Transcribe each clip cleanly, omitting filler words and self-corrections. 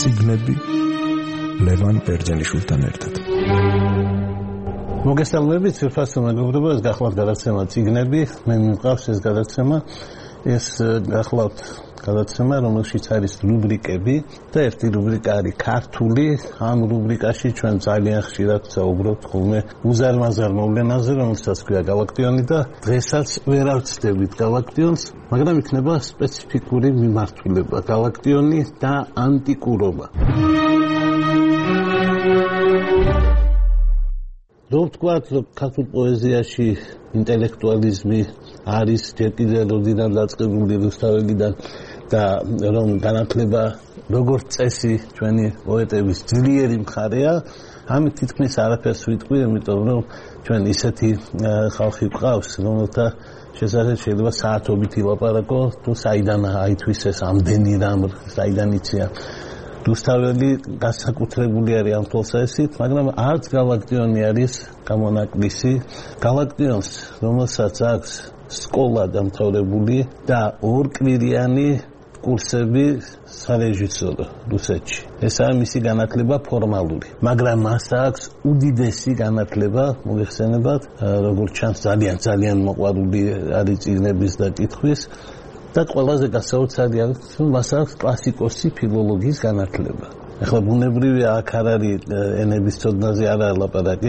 წიგნები ლევან ბერძენიშვილთან ერთად. მოგესალმებით, სირფასო მეგობრებო, ეს გახლავთ გადაცემა წიგნები, მე მიყავს ეს გადაცემა, ეს გახლავთ გადაცემა, რომელშიც არის რუბრიკები და ერთი რუბრიკა არის ქართული. ამ რუბრიკაში ჩვენ ძალიან ხშირად საუბრობთ ხოლმე უზარმაზარ მოვლენაზე, რომელსაც ქვია გალაქტიონი და დღესაც ვერ ავწდებით გალაქტიონს, მაგრამ იქნება სპეციფიკური მიმართულება გალაქტიონი და ანტიკურობა. რომ ვთქვათ, რომ ქართულ პოეზიაში ინტელექტუალიზმი არის ჯერ კიდევ როდიდან დაწყებული რუსთაველიდან და რომ განათლება როგორც წესი ჩვენი პოეტების ძლიერი მხარეა, ამით თითქმის არაფერს ვიტყვი, იმიტომ რომ ჩვენ ისეთი ხალხი გვყავს, რომელთა შესაძლოა შეიძლება საათობით ილაპარაკო, თუ საიდან აითვისეს ამდენი რამ, საიდან იციან. რუსთაველი განსაკუთრებული არის ამ თვალსაზრისით, მაგრამ არც გალაქტიონი არის გამონაკლისი. გალაქტიონს, რომელსაც აქვს სკოლა დამთავრებული და ორკვირიანი კურსები სარეჟისორო რუსეთში. ესაა მისი განათლება ფორმალური, მაგრამ მას აქვს უდიდესი განათლება, მოიხსენებათ, როგორც ჩანს ძალიან მოყვარული არის წიგნების და კითხვის. და ყველაზე გასაოცარი არის, რომ მას აქვს კლასიკოსი ფილოლოგიის განათლება. ახლა ბუნებრივია აქ არ არის ენების ცოდნაზე არა ლაპარაკი,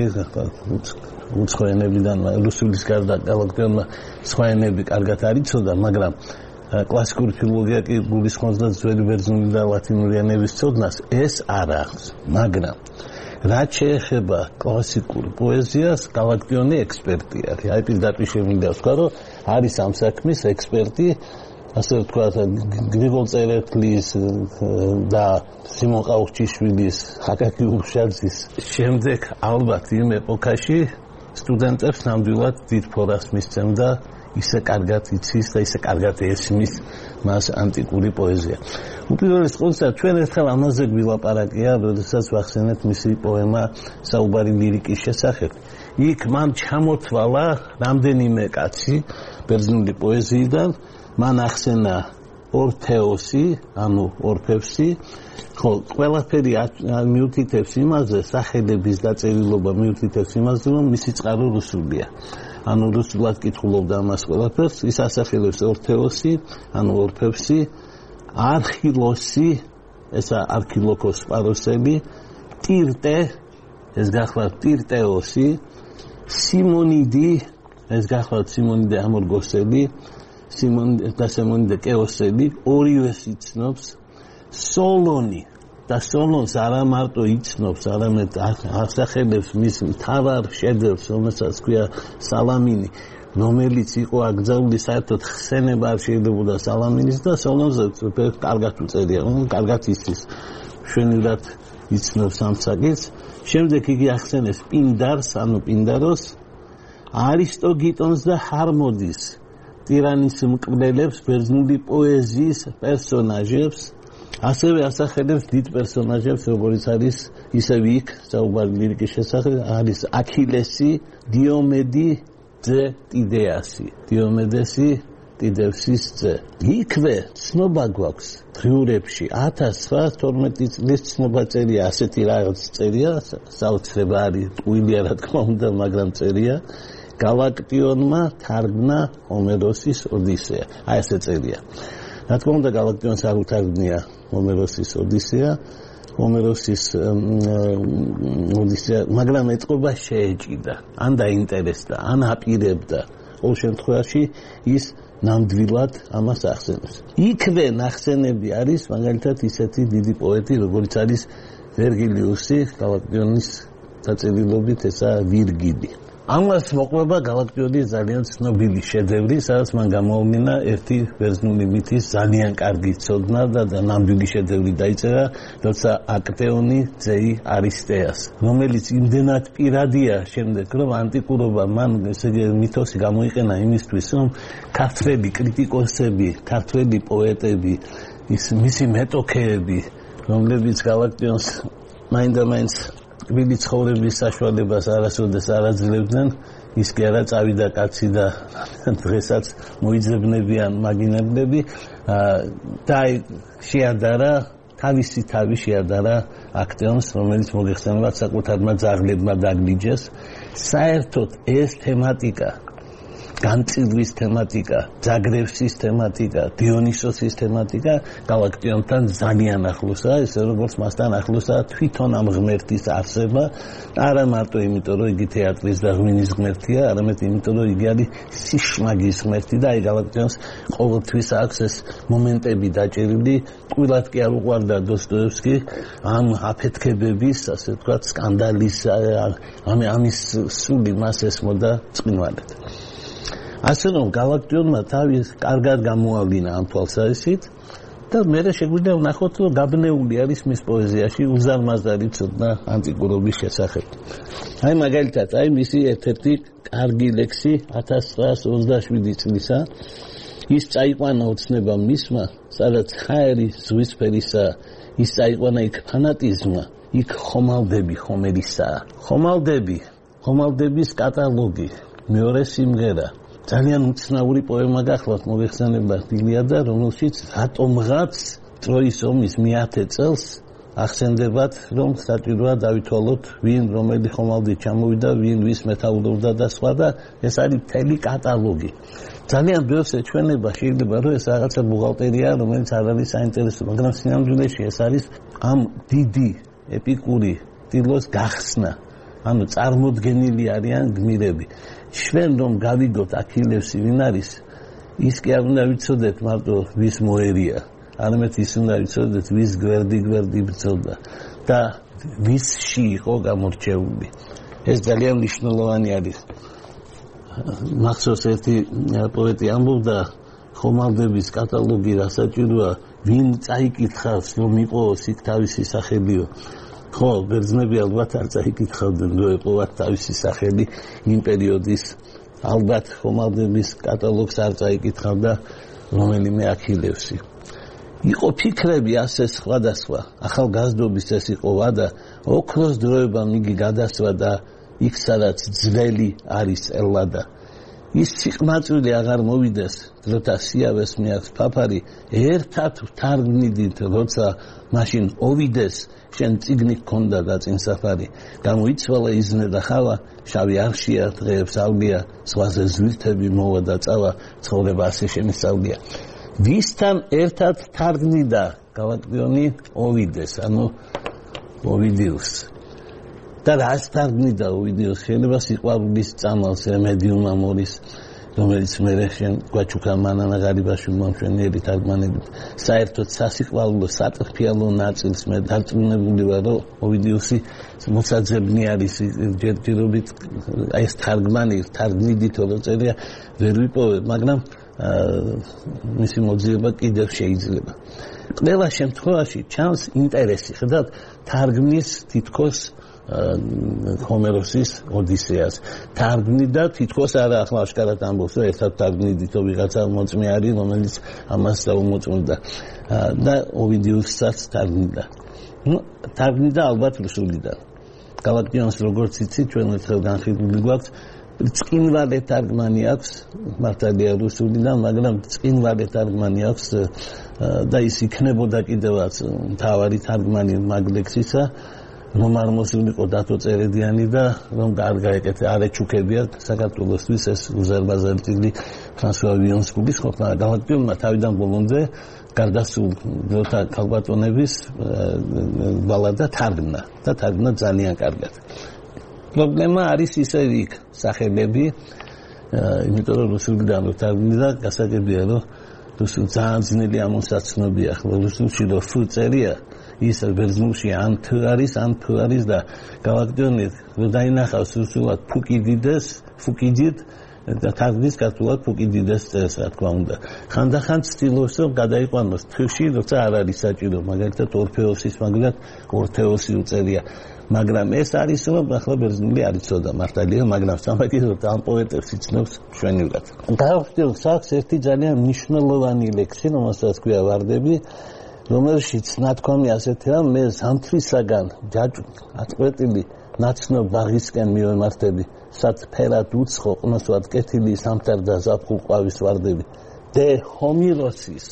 უცხო ენებიდან რუსულის გარდა გალაქტიონმა სხვა ენები კარგად არ იცოდა, მაგრამ კლასიკური ფილოლოგია კი გულისხმობს და ძველი ბერძნული და ლათინური ენების ცოდნას, ეს არ აქვს. მაგრამ რაც შეეხება კლასიკურ პოეზიას, გალაქტიონი ექსპერტი არის. აი პირდაპირ შემიძლია ვთქვა, რომ არის ამ საქმის ექსპერტი. ასე ვთქვათ, გრიგოლ წერეთლის და სიმონ ყაუხჩიშვილის, აკაკი უბშაძის შემდეგ ალბათ იმ ეპოქაში სტუდენტებს ნამდვილად დიდ ფორას მისცემდა, ისე კარგად იცის და ისე კარგად ესმის მას ანტიკური პოეზია. უპირველეს ყოვლისა, ჩვენ ერთხელ ამაზე გვილაპარაკია, როდესაც ვახსენეთ მისი პოემა საუბარი ლირიკის შესახებ. იქ მან ჩამოთვალა რამდენიმე კაცი ბერძნული პოეზიიდან, მან ახსენა ორფეოსი, ანუ ორფევსი, ხო, ყველაფერი მიუთითებს იმაზე, სახელების დაწერილობა მიუთითებს იმაზე, რომ მისი წყარო რუსულია. ანუ რუსულად კითხულობდა ამას ყველაფერს, ის ასახელებს ორფეოსი, ანუ ორფევსი, არქილოსი, ესა არქილოკოს სპაროსელი, ტირტე, ეს გახლავთ ტირტეოსი, სიმონიდი, ეს გახლავთ სიმონიდე ამორგოსელი, სიმონიდე კეოსელი, ორივეს იცნობს, სოლონი და სოლონს არა მარტო იცნობს, არამედ ასახელებს მის მთავარ შედევრს, რომელსაც ქვია სალამინი, რომელიც იყო აკრძალული საერთოდ ხსენება არ შეიძლებოდა სალამინის და სოლონზე კარგად უწერია, კარგად იცის, მშვენივრად იცნობს ამ საკითხს. შემდეგ იგი ახსენებს პინდარს, ანუ პინდაროს, არისტოგიტონს და ჰარმოდის, ტირანის მკვლელებს, ბერძნული პოეზიის პერსონაჟებს, ასევე ასახელებს დიდ პერსონაჟებს, როგორც არის ისევ იქ საუბარი ლირიკის შესახებ, არის აქილესი, დიომედი ძე ტიდეასი, დიომედესი ტიდევსის ძე. იქვე ცნობა გვაქვს დღიურებში 1712 წლის ცნობა წერია, ასეთი რაღაც წერია, საოცრება არის, ტყუილია რა თქმა უნდა, მაგრამ წერია. გალაქტიონმა თარგმნა ჰომეროსის ოდისეა. აი ესე წერია. რა თქმა უნდა, გალაქტიონს არ უთარგმნია ჰომეროსის ოდისეა, ჰომეროსის ოდისეა, მაგრამ ეწყობა შეეჭიდა, ან დაინტერესდა, ან აპირებდა. ყოველ შემთხვევაში ის ნამდვილად ამას ახსენებს. იქვე ნახსენები არის მაგალითად ისეთი დიდი პოეტი, როგორც არის ვერგილიუსი, გალაქტიონის დაწერილობით ესა ვირგილი. ამას მოყვება გალაქტიონის ძალიან ცნობილი შედევრი, სადაც მან გამოავლინა ერთი ბერძნული მითის ძალიან კარგი ცოდნა და ნამდვილი შედევრი დაიწერა, როცა აქტეონი ძეი არისტეას, რომელიც იმდენად პირადია შემდეგ, რომ ანტიკურობა მან ესე მითოსი გამოიყენა იმისთვის, რომ ქართველი კრიტიკოსები, ქართველი პოეტები, მისი მეტოქეები, რომლებიც გალაქტიონს მაინდა-მაინც ტკბილი ცხოვრების საშუალებას არასოდეს არ აძლევდნენ, ის კი არა წავიდა კაცი და დღესაც მოიძებნებიან მაგინებლები და შეადარა თავისი თავი შეადარა აქტიონს, რომელიც მოგეხსენებათ საკუთარმა ძაღლებმა დაგლიჯეს. საერთოდ ეს თემატიკა, განწილვის თემატიკა, ძაგრევსის თემატიკა, დიონისოსის თემატიკა გალაქტიონთან ძალიან ახლოსაა, ესე როგორც მასთან ახლოსაა თვითონ ამ ღმერთის არსება, არა მარტო იმიტომ, რომ იგი თეატრის და ღვინის ღმერთია, არამედ იმიტომ, რომ იგი არის სიშმაგის ღმერთი და აი გალაქტიონს ყოველთვის აქვს ეს მომენტები დაჭერილი. ტყუილად კი არ უყვარდა დოსტოევსკი ამ აფეთქებების, ასე ვთქვათ, სკანდალის, ამის სული მას ესმოდა წყინვალედ. ასე რომ გალაქტიონმა თავის კარგად გამოავლინა ამ თვალსაზრისით და მე შეგვიძლია ვნახოთ, რომ გაბნეული არის მის პოეზიაში უზარმაზარი ცოდნა ანტიკურობის შესახებ. აი მაგალითად, აი მისი ერთ-ერთი კარგი ლექსი 1927 წლისა, ის წაიყვანა ოცნება მისმა, სადაც ხაერი ზღვისფერისა, ის წაიყვანა იქ ფანატიზმმა, იქ ხომალდები ხომერისაა. ხომალდების კატალოგი, მეორე სიმღერა. ძალიან უცნაური პოემა გახლავთ მოგეხსენებათ ილიადა, რომელშიც რატომღაც ტროის ომის მე-10 წელს ახსენდებათ, რომ საჭიროა დავითვალოთ ვინ რომელი ხომალდით ჩამოვიდა, ვინ ვის მეთაურობდა და სხვა და ეს არის მთელი კატალოგი. ძალიან ბევრს ეჩვენება, შეიძლება რომ ეს რაღაცა ბუღალტერია, რომელიც არ არის საინტერესო, მაგრამ სინამდვილეში ეს არის ამ დიდი ეპიკური ტილოს გახსნა. ანუ წარმოდგენილი არიან გმირები. ჩვენ რომ გავიგოთ აქილევსი ვინ არის, ის კი არ უნდა ვიცოდეთ მარტო ვის მოერია, არამედ ის უნდა ვიცოდეთ ვის გვერდი ბრძოდა და ვისში იყო გამორჩეული. ეს ძალიან მნიშვნელოვანი არის. მახსოვს ერთი პოეტი ამბობდა, ხომალდების კატალოგი რასაჭიროა, ვინ წაიკითხავს, რომ იყოს იქ თავისი სახელიო. ხო, ბერძნები ალბათ არ წაიკითხავდნენ, რომ ეყოვათ თავისი სახელი იმ პერიოდის. ალბათ ხომალდების კატალოგს არ წაიკითხავდა რომელიმე აქილევსი. იყო ფიქრები ასე სხვადასხვა. ახალგაზრდობის ეს იყო ვადა, ოქროს დროებამ იგი გადასვა და იქ სადაც ძველი არის ელადა. ის სიყმაწვილი აღარ მოვიდეს, დროთა სიავეს მიაქვს ფაფარი, ერთად ვთარგმნიდით, როცა მაშინ ოვიდეს, შენ წიგნი გქონდა და წინსაფარი. გამოიცვალა იზნე და ხავა, შავი არშია, დღეებს ავგია, ზღვაზე ზვირთები მოვა და წავა, ცხოვრება ასე შემისწავლია. ვისთან ერთად თარგმნიდა გალაქტიონი ოვიდეს, ანუ ოვიდიუს. და რას თარგმნიდა ოვიდიუს? შეიძლება სიყვარულის წამალს, რემედიუმ ამორის, რომელიც მერე შენ გვაჩუქა მანანა ღარიბაშვილმა მშვენიერი თარგმანებით. საერთოდ სასიყვარულო სატრფიალო ნაწილს მე დარწმუნებული ვარ, რომ ოვიდიუსი მოსაძებნი არის ჯერჯერობით აი ეს თარგმნიდითო რო წერია ვერ ვიპოვებ, მაგრამ მისი მოძიება კიდევ შეიძლება. ყველა შემთხვევაში ჩანს ინტერესი, ხედავთ, თარგმნის თითქოს ჰომეროსის ოდისეას. თარგმნიდა თითქოს არა, ახლა აშკარად ამბობს, რომ ერთად თარგმნიდითო ვიღაცა მოწმე არის, რომელიც ამას დაუმოწმდა და ოვიდიუსსაც თარგმნიდა. თარგმნიდა ალბათ რუსულიდან. გალაქტიონს როგორც იცით, ჩვენ ერთხელ განხილული გვაქვს, წკინვალე თარგმანი აქვს, მართალია რუსულიდან, მაგრამ წკინვალე თარგმანი აქვს და ის იქნებოდა კიდევაც მთავარი თარგმანი მაგ ლექსისა, რომ არ მოსულიყო დათო წერედიანი და რომ გაეკეთე არ ეჩუქებია საქართველოსთვის ეს უზარმაზარი წიგნი ფრანსუა ვიონს გულის ყოფნა. გალაქტიონმა თავიდან ბოლომდე გარდასულ დროთა ქალბატონების ბალადა თარგმნა და თარგმნა ძალიან კარგად. პრობლემა არის ისევ იქ სახელები, იმიტომ რომ რუსულიდან თარგმნიდა, გასაგებია რომ რუსული ძალიან ძნელი ამოსაცნობია, ახლა რუსულში რო ფ წერია ის ბერძნულში ან თ არის და გალაქტიონი რო დაინახავს რუსულად ფუკიდით და თარგმნის ქართულად ფუკიდიდეს წერს, რა თქმა უნდა. ხანდახან ცდილობს რომ გადაიყვანოს თში, როცა არ არის საჭირო, მაგალითად ორფეოსის მაგალითად ორთეოსი უწერია. მაგრამ ეს არის რომ ახლა ბერძნული არ იცოდა მართალია, მაგრამ სამაგიეროდ ამ პოეტებს იცნობს მშვენივრად. გალაქტიონს აქვს ერთი ძალიან მნიშვნელოვანი ლექსი, რომელსაც ქვია ვარდები, რომელშიც ნათქვამი ასეთია, მე ზამთრისაგან აწყვეტილი ნაცნობ ბაღისკენ მივემართები, სად ფერად უცხო ყნოსვად კეთილი სამთარ და ზაფხულ ყვავის ვარდები. დე ჰომიროსის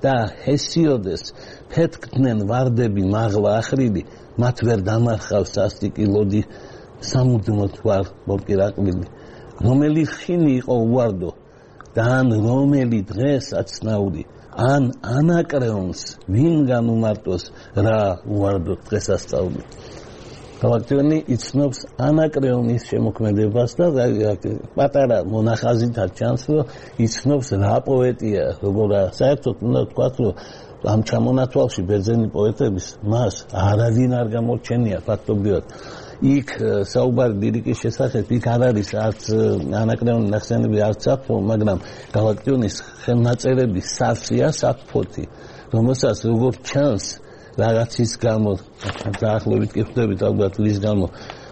და ჰესიოდეს ფეთქდნენ ვარდები მაღლა ახრილი მათ ვერ დამარხავს სასტიკი ლოდი სამუდმოდ ვარ მოკირაკლილი რომელი ხინი იყო უვარდო და ან რომელი დღეს აცნაური ან ანაკრეონს ვინ განუმარტოს რა უვარდო დღესასწაული ქალაქტიონი იცნობს ანაკრეონის შემოქმედებას და პატარა მონახაზითაც ჩანს რომ იცნობს რა პოეტია როგორა საერთოდ უნდა ვთქვათ რომ ამ ჩამონათვალში ბერძენი პოეტების მას არავინ არ გამორჩენია ფაქტობრივად იქ საუბარი ლირიკის შესახებ იქ არ არის არც ანაკრეონის ნახსენები არც საფო მაგრამ გალაქტიონის ხელნაწერები სარსია საფოთი რომელსაც როგორც ჩანს რაღაცის გამო დაახლოებით კი ხვდებით ალბათ ვის გამო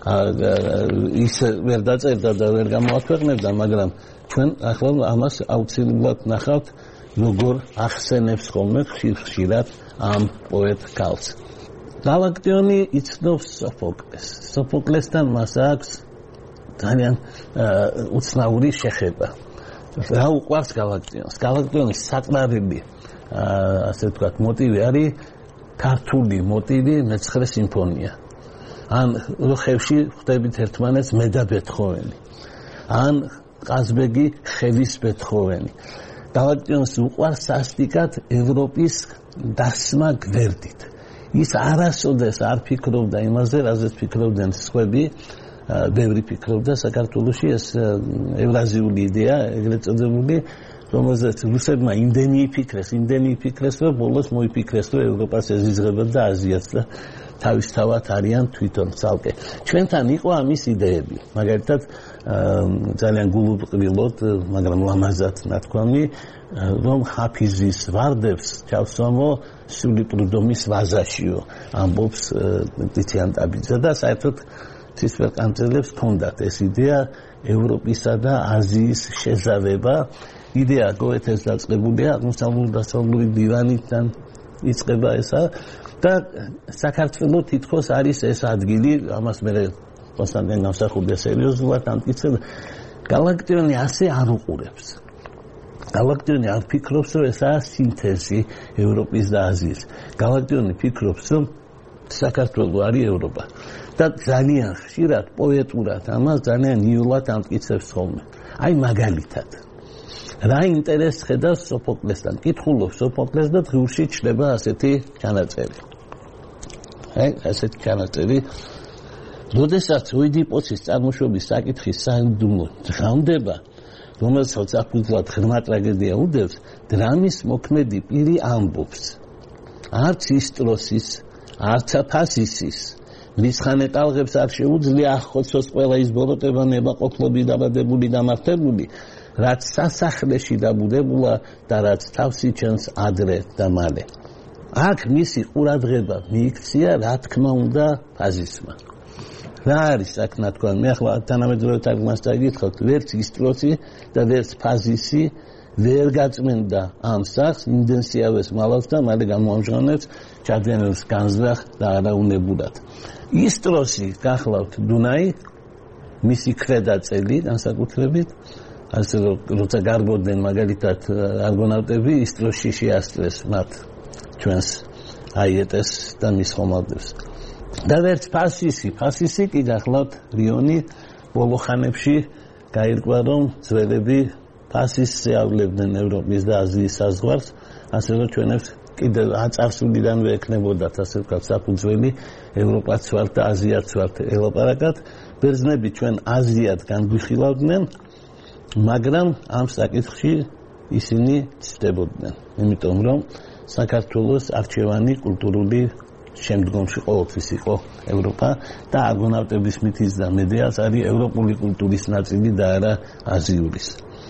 ის ვერ დაწერდა და ვერ გამოაქვეყნებდა მაგრამ ჩვენ ახლა ამას აუცილებლად ნახავთ როგორ ახსენებს ხოლმე ხშირად ამ პოეტ ქალს გალაქტიონი იცნობს სოფოკლესთან მას აქვს ძალიან უცნაური შეხება რა უყვარს გალაქტიონის საყვარელი ასე ვთქვათ მოტივი არის ქართული მოტივი მეცხრე სიმფონია ან ხევში ხვდებით ერთმანეთს მე და ბეთჰოვენი ან ყაზბეგი ხელის ბეთჰოვენი გალაქტიონს უყვარს სასტიკად ევროპის დასმა გვერდით ის არასოდეს არ ფიქრობდა იმაზე რაზეც ფიქრობდნენ სხვები ბევრი ფიქრობდა საქართველოში ეს ევრაზიული იდეა ეგრეთ წოდებული რომელზეც რუსებმა იმდენი იფიქრეს რომ ბოლოს მოიფიქრეს რომ ევროპას ეზიზღებათ და აზიას და თავისთავად არიან თვითონ ცალკე ჩვენთან იყო ამის იდეები მაგალითად ძალიან გულუბრყვილოდ მაგრამ ლამაზად ნათქვამი რომ ხაფიზის ვარდებს ჩავსვამო სული პრუდომის ვაზაშიო ამბობს ტიციან ტაბიძე და საერთოდ ცისფერყანწელებს ჰქონდათ ეს იდეა ევროპისა და აზიის შეზავება იდეა გოეთეს დაწყებულია აღმოსავლური დივანიდან იწყება ესა და საქართველოს თითქოს არის ეს ადგილი ამას მე კონსტანტინ გამსახურდა სერიოზულად ამტკიცებდა გალაქტიონი ასე არ უყურებს გალაქტიონი არ ფიქრობს რომ ესაა სინთეზი ევროპის და აზიის გალაქტიონი ფიქრობს რომ საქართველო არის ევროპა და ძალიან ხშირად პოეტურად ამას ძალიან იოლად ამტკიცებს ხოლმე აი მაგალითად რა ინტერესს ხედავს სოფოკლესთან კითხულობს სოფოკლეს და დღიურში ჩნდება ასეთი ჩანაწერი ასეთი ჩანაწერი როდესაც ოიდიპოსის წარმოშობის საკითხის საიდუმლო დღავნდება რომელსაც აფუძვლად ღრმა ტრაგედია უდევს დრამის მოქმედი პირი ამბობს არც ისტროსის არც აფასისის მისხანე ტალღებს არ შეუძლია ახოცოს ყველა ის ბოროტება ნებაყოფლობი დაბადებული დამართებული რაც სასახლეში დაბუდებულა და რაც თავს იჩენს ადრე და მალე აქ მისი ყურადღება მიიქცია რა თქმა უნდა ფაზისმა რა არის აქ ნათქვამი მე ახლა თანამედროვე თარგმანს წაიკითხავთ ვერც ისტროსი და ვერც ფაზისი ვერ გაწმენდა ამ სახს ინდენსიავეს მალავს და მალე გამოამჟღავნებს ჩადენილს განზრახ და არაუნებურად ისტროსი გახლავთ დუნაი მისი ქვედაწელი განსაკუთრებით ასე როცა გარბოდნენ მაგალითად არგონავტები ისტროსში შეასწრეს მათ ჩვენს აიეტეს და მის ხომალდებს და ვერც ფასისი კი გახლავთ რიონი ბოლო ხანებში გაირკვა რომ ძველები ფასისზე ავლებდნენ ევროპის და აზიის საზღვარს ასე რომ ჩვენებს კიდევ აწარსულიდანვე ექნებოდათ ასე ვთქვათ საფუძველი ევროპაც ვართ და აზიაც ვართ ელაპარაკათ ბერძნები ჩვენ აზიად განგვიხილავდნენ მაგრამ ამ საკითხში ისინი ცდებოდნენ იმიტომ რომ საქართველოს არჩევანი კულტურული შემდგომში ყოველთვის იყო ევროპა და არგონავტების მითის და მედეას არის ევროპული კულტურის ნაწილი და არა აზიურის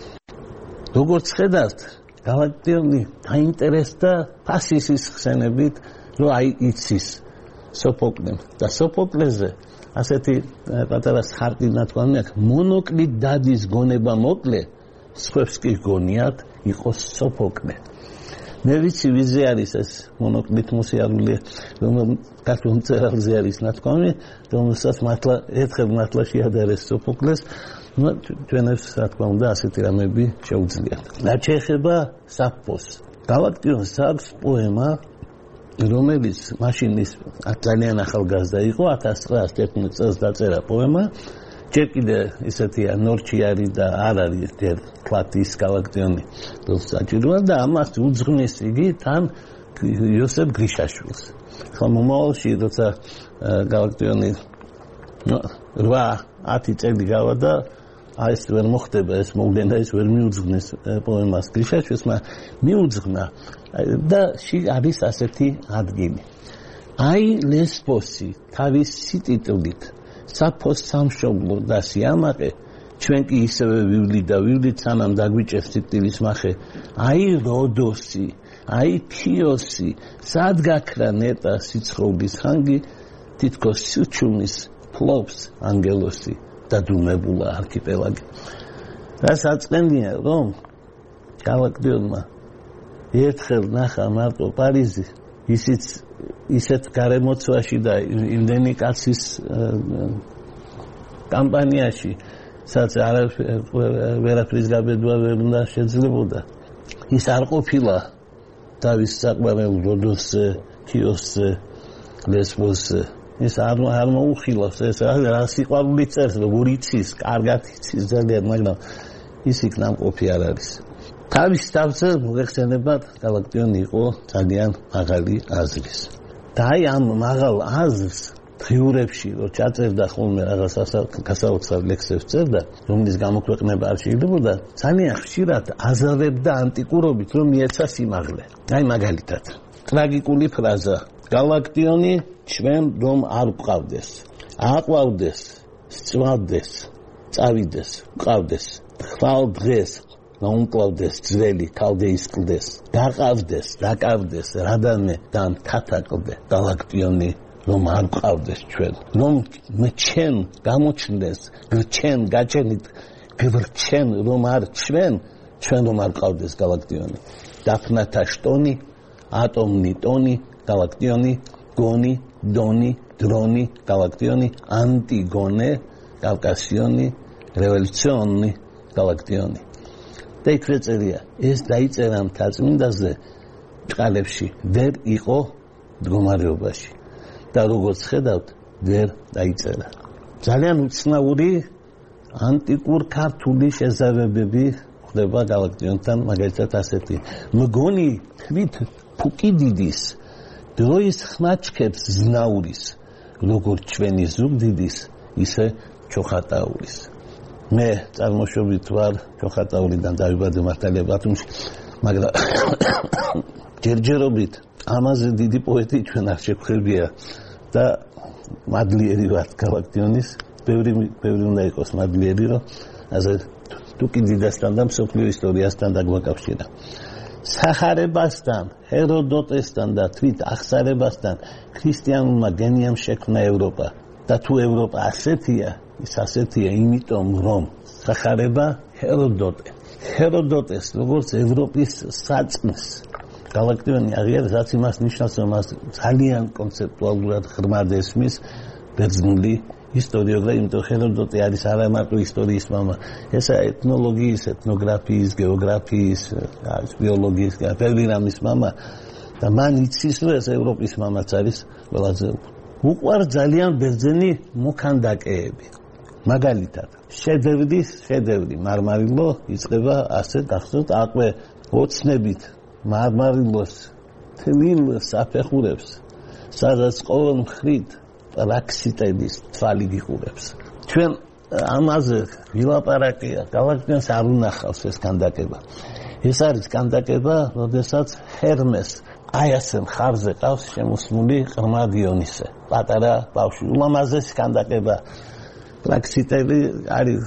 როგორც ხედავთ გალაქტიონი დაინტერესდა ფასისის ხსენებით რომ აი იცის სოფოკლემ და სოფოკლეზე ასეთი პატარა ხარტი ნათქვამი აქვს მონოკლით დადის გონება მოკლე სხვებს კი გონიათ იყოს სოფოკლე მე ვიცი ვიზე არის ეს მონოკლით მოსიარული ქართულ მწერალზე არის ნათქვამი რომელსაც მართლა ერთხელ მართლა შეადარეს სოფოკლეს ჩვენებს რა თქმა უნდა ასეთი რამები შეუძლიათ. რაც შეეხება საფოს, გალაქტიონს აქვს პოემა, რომელიც მაშინ ის ძალიან ახალგაზრდა იყო, 1911 წელს დაწერა პოემა. ჯერ კიდე ისეთია ნორჩი არის და არ არის ჯერ თქვათ ის გალაქტიონი, როგორც საჭიროა და ამას უძღვნის იგი თან იოსებ გრიშაშვილს. ხო მომავალში როცა გალაქტიონი 8-10 წელი გავა და ეს ვერ მოხდება, ეს მოგვდენა, ეს ვერ მიუძღვნეს პოემას გრიშაშვილს, მაგრამ მიუძღვნა და არის ასეთი ადგილი. აი ლესბოსი თავის სიტიტულით საფოს სამშობლო და სიამაყე, ჩვენ კი ისევე ვივლით სანამ დაგვიჭერს სიტილის მახე. აი როდოსი, აი ქიოსი, სად გაქრა ნეტა სიცხრულის ხანგი, თითქოს სიჩუმის ფლობს ანგელოსი და დუმებულა არქიპელაგი. რა საწყენია, რომ გალაქტიონმა ერთხელ ნახა მარტო პარიზი, ისიც ისეთ გარემოცვაში და იმდენი კაცის კამპანიაში, სადაც ვერაფრის გაბედვა ვერ უნდა შეძლებოდა. ის არ ყოფილა თავის საყვარელ როდოსზე, ქიოსზე, ლესბოსზე. ის არ მოუხილავს ეს რა სიყვარული წერს, როგორ იცის, კარგად იცის ძალიან, მაგრამ ის იქ ნამყოფი არ არის. თავის თავზე მოიხსენებათ გალაქტიონი იყო ძალიან მაღალი აზრის. და აი ამ მაღალ აზრს დღიურებში რო ჩაწერდა ხოლმე რაღაც გასაოცარ ლექსებს წერდა, რომლის გამოქვეყნება არ შეიძლება, ძალიან ხშირად აზრებდა ანტიკურობით, რომ მიეცა სიმაღლე. აი მაგალითად, ტრაგიკული ფრაზა: გალაქტიონი ჩვენ რომ არ ვყავდეს, აყვავდეს, სწვავდეს, წავიდეს, ვყავდეს, ხვალ დღეს გაუმკლავდეს ძველი ქალდეის კლდეს, გაყავდეს, დაკავდეს, რადანმე დამთათაკლდე გალაქტიონი რომ არ ვყავდეს ჩვენ, რომ ჩვენ გამოჩნდეს, ჩვენ გაჩენით, გვრჩენ რომ არ ჩვენ რომ არ ვყავდეს გალაქტიონი. დაფნათა შტონი, ატომნი ტონი, გალაქტიონი, გონი, დონი, დრონი, გალაქტიონი, ანტიგონე, კავკასიონი, რევოლუციონი, გალაქტიონი. და იქვე წერია, ეს დაიწერა მთაწმინდაზე ჭყალებში, ვერ იყო მდგომარეობაში. და როგორც ხედავთ, ვერ დაიწერა. ძალიან უცნაური ანტიკურ ქართული შეზავებები ხდება გალაქტიონთან, მაგალითად ასეთი: მგონი თვით ფუკიდიდის, დროის ხმაჩქებს ზნაურის, როგორც ჩვენი ზუგდიდის, ისე ჩოხატაურის. მე წარმოშობით ვარ ჩოხატაურიდან, დავიბადე მართალია ბათუმში, მაგრამ ჯერჯერობით ამაზე დიდი პოეტი ჩვენ არ შეგვხებია და მადლიერი ვარ გალაქტიონის, ბევრი უნდა იყოს მადლიერი, რომ ასე თუკიდიდასთან და მსოფლიო ისტორიასთან დაგვაკავშირა. სახარებასთან, ჰეროდოტესთან და თვით აღსარებასთან ქრისტიანულმა გენიამ შექმნა ევროპა. და თუ ევროპა ასეთია, ის ასეთია იმიტომ, რომ სახარება ჰეროდოტეს, როგორც ევროპის საწყის გალაქტიონი აღიარეს, რაც იმას ნიშნავს, რომ მას ძალიან კონცეპტუალურად ღრმად ესმის ბერძნული ისტორიოგრაფია, იმიტომ ჰეროდოტე არის არა მარტო ისტორიის მამა, ესა ეთნოლოგიის, ეთნოგრაფიის, გეოგრაფიის, ბიოლოგიის, ბევრი რამის მამა და მან იცის, რომ ეს ევროპის მამაც არის ყველაზე. უყვარს ძალიან ბერძენი მოქანდაკეები. მაგალითად, შედევრი მარმარილო იწყება ასე გახსოვთ, აყვე ოცნებით მარმარილოს თლილ საფეხურებს, სადაც ყოველ მხრით პრაქსიტების თვალი გიყურებს. ჩვენ ამაზე ვილაპარაკია, გალაქტიონს არ უნახავს ეს კანდაკება. ეს არის კანდაკება, როდესაც ჰერმეს აი ასე მხარზე ყავს შემოსმული ყრმა დიონისე. პატარა ბავშვი, ულამაზესი კანდაკება. პრაქსიტელეს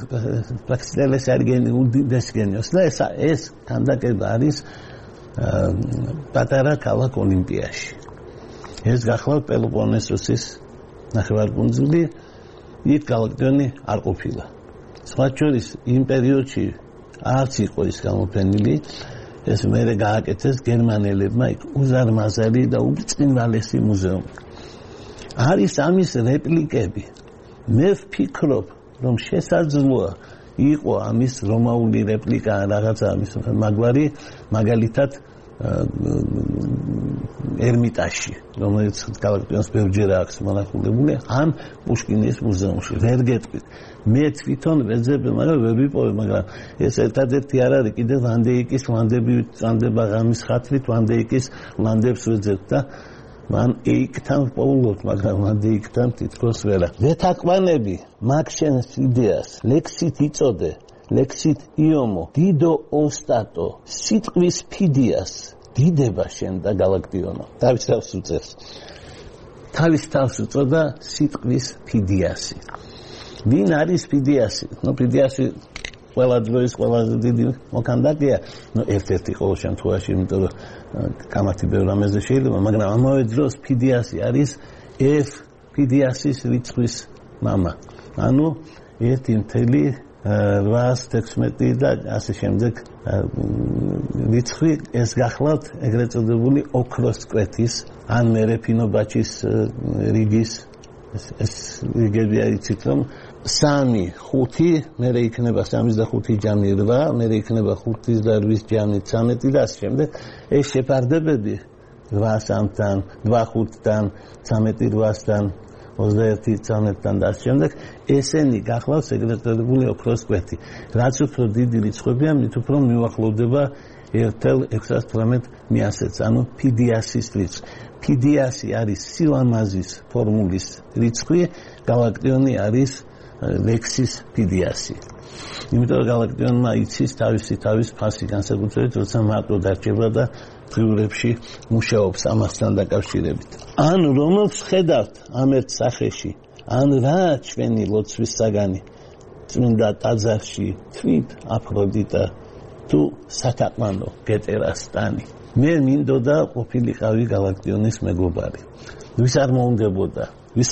არის უდიდესი გენიოსი და ეს კანდაკება არის პატარა ქალაქ ოლიმპიაში. ეს გახლავთ პელოპონესოსის ნახევარკუნძული, იქ გალაქტიონი არ ყოფილა. სხვა შორის იმ პერიოდში არც იყო ის გამოფენილი, ეს მერე გააკეთეს გერმანელებმა იქ უზარმაზარი და უბრწყინვალესი მუზეუმი. არის ამის რეპლიკები. მე ვფიქრობ, რომ შესაძლოა იყო ამის რომაული რეპლიკა, რაღაცა ამის მაგვარი, მაგალითად ერმიტაჟში, რომელიც გალაქტიონს ბევრჯერ აქვს მონახულებული, ან პუშკინის მუზეუმში. ვერ გეტყვით. მე თვითონ ვეძებ, მაგრამ ვერ ვიპოვე, მაგრამ ეს ერთადერთი არ არის, კიდევ ვანდეიკის ლანდები წანდება ღამის ხათრით, ვანდეიკის ლანდებს ვეძებ და მან ეიკთან პოულობ, მაგრამ ვანდეიკთან თითქოს ვერა. ვეთაკვანები მაგშენს იდეას, ლექსით იწოდე, ლექსით იომო, დიდო ოსტატო, სიტყვის ფიდიას, დიდება შენ და გალაქტიონო. თავის თავს უწევს. თავის თავს უწოდა სიტყვის ფიდიასი. ვინ არის ფიდიასი? ფიდიასი ყველა დროის ყველაზე დიდი მოქანდაკეა. ერთ-ერთი ყოველ შემთხვევაში, იმიტომ რომ კამათი ბევრ რამეზე შეიძლება, მაგრამ ამავე დროს ფიდიასი არის F ფიდიასის რიცხვის მამა. ანუ 1.816 და ასე შემდეგ რიცხვი ეს გახლავთ ეგრეთ წოდებული ოქროს კვეთის ან მერეფინობაჩის რიგის ეს რიგები იცით რომ 3, 5, მერე იქნება 35 ჯამი 8, მერე იქნება 5-ის და 8-ის ჯამი 13 და ასე შემდეგ. ეს შეფარდებები 8-3-დან, 2-5-დან, 13-8-დან, 21-13-დან და ასე შემდეგ. ესენი გახლავთ ეგრეთ წოდებული ოქროს კვეთი. რაც უფრო დიდი რიცხვებია, მით უფრო მიუახლოვდება 1.612-ს, ანუ ფიდიასის რიცხვი. ფიდიასი არის სილამაზის ფორმულის რიცხვი, გალაქტიონი არის ლექსის ფიდიასი. იმიტომ რომ გალაქტიონმა იცის თავის ფასი განსაკუთრებით, როცა მარტო დარჩება და დღიურებში მუშაობს ამასთან დაკავშირებით. ან რომელს ხედავთ ამ ერთ სახეში, ან რა ჩვენი ლოცვის საგანი, წმინდა ტაძარში თვით აფროდიტა თუ სათაყვანო გეტერასტანი. მე მინდოდა ყოფილიყავი გალაქტიონის მეგობარი. ვის არ მოუნდებოდა.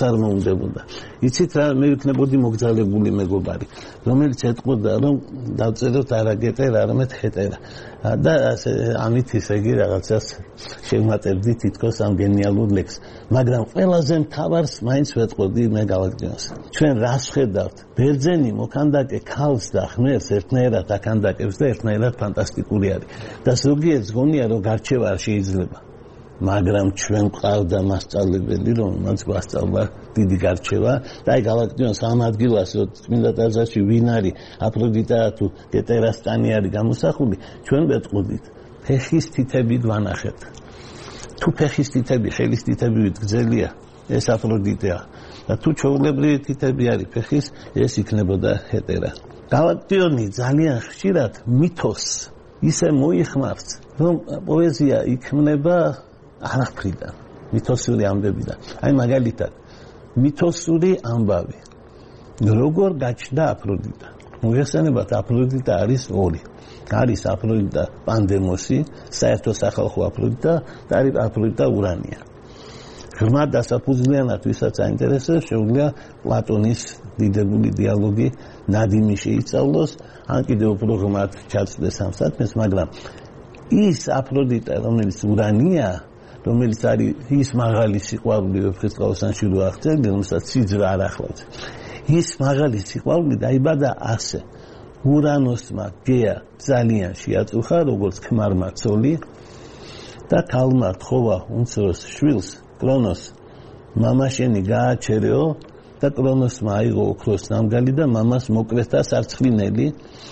იცით რა, მე ვიქნებოდი მოგზალებული მეგობარი, რომელიც ეთყოდა, რომ დავწეროთ არა გეტერა, არამედ ჰეტერა. და ასე ამით ისე იგი რაღაცას შევმატებდი თითქოს ამ გენიალურ ლექსს. მაგრამ ყველაზე მთავარს მაინც ვეთყოდი მე გალაქტიონს. ჩვენ რას ხედავთ? ბერძენი მოქანდაკე ქალს და ხმერს ერთნაირად აკანდაკებს და ერთნაირად ფანტასტიკური არის. და ზოგიერთს გონია, რომ გარჩევა არ შეიძლება. მაგრამ ჩვენ ყავდა მასწავლებელი, რომელმაც გვასწავლა დიდი გარჩევა და აი გალაქტიონს ამ ადგილას, რომ წმინდა ტაძარში ვინ არის, აფროდიტა თუ გეტერასტანი არის გამოსახული, ჩვენ ვეთყოდით, ფეხის თითებით ვანახეთ. თუ ფეხის თითები, ხელის თითები გძელია, ეს აფროდიტეა. და თუ ჩვეულებრივი თითები არის ფეხის, ეს იქნებოდა ჰეტერა. გალაქტიონი ძალიან ხშირად მითოს ისე მოიხმარს, რომ პოეზია იქმნება არაფრიდან, მითოსური ამბებიდან. აი მაგალითად, მითოსური ამბავი. როგორ გაჩნდა აფროდიტა? მოგეხსენებათ, აფროდიტა არის ორი. არის აფროდიტა პანდემოსი, საერთო სახალხო აფროდიტა და არის აფროდიტა ურანია. ღრმა დასაფუძვლიანად, ვისაც აინტერესებს, შეუძლია პლატონის დიდებული დიალოგი ნადიმი შეისწავლოს, ან კიდევ უფრო ღრმად ჩაწვდეს ამ საქმეს, მაგრამ ის აფროდიტა, რომელიც ურანია, რომელიც არის ის მაღალი სიყვარული, ვეფხისტყაოსანში რო აღწერდი, რომელსაც სიძრა არ ახლავს. ის მაღალი სიყვარული დაიბადა ასე. ურანოსმა გეა ძალიან შეაწუხა, როგორც ქმარმა ცოლი და ქალმა თხოვა უმცროს შვილს, კრონოს, მამაშენი გააჩერეო და კრონოსმა აიღო ოქროს ნამგალი და მამას მოკვეთა სარცხვინელი.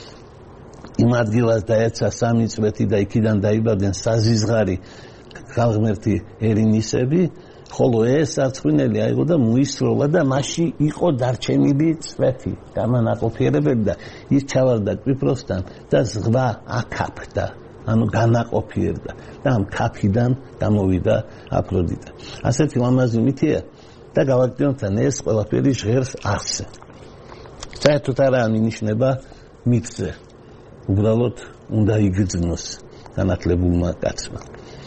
იმ ადგილას დაეცა 3 წვეთი და იქიდან დაიბადნენ საზიზღარი ხალღმერთი ერინისები, ხოლო ეს სარცხვინელი აიღო და მოისროლა და მასში იყო დარჩენილი წვეთი, გამანაყოფიერებელი და ის ჩავარდა კვიპროსთან და ზღვა აკაფდა, ანუ განაყოფიერდა და ამ კაფიდან გამოვიდა აფროდიტა. ასეთი ლამაზი მითია და გალაქტიონთან ეს ყველაფერი ჟღერს ასე. საერთოდ არა მინიშნება მითზე. უბრალოდ უნდა იგრძნოს განათლებულმა კაცმა.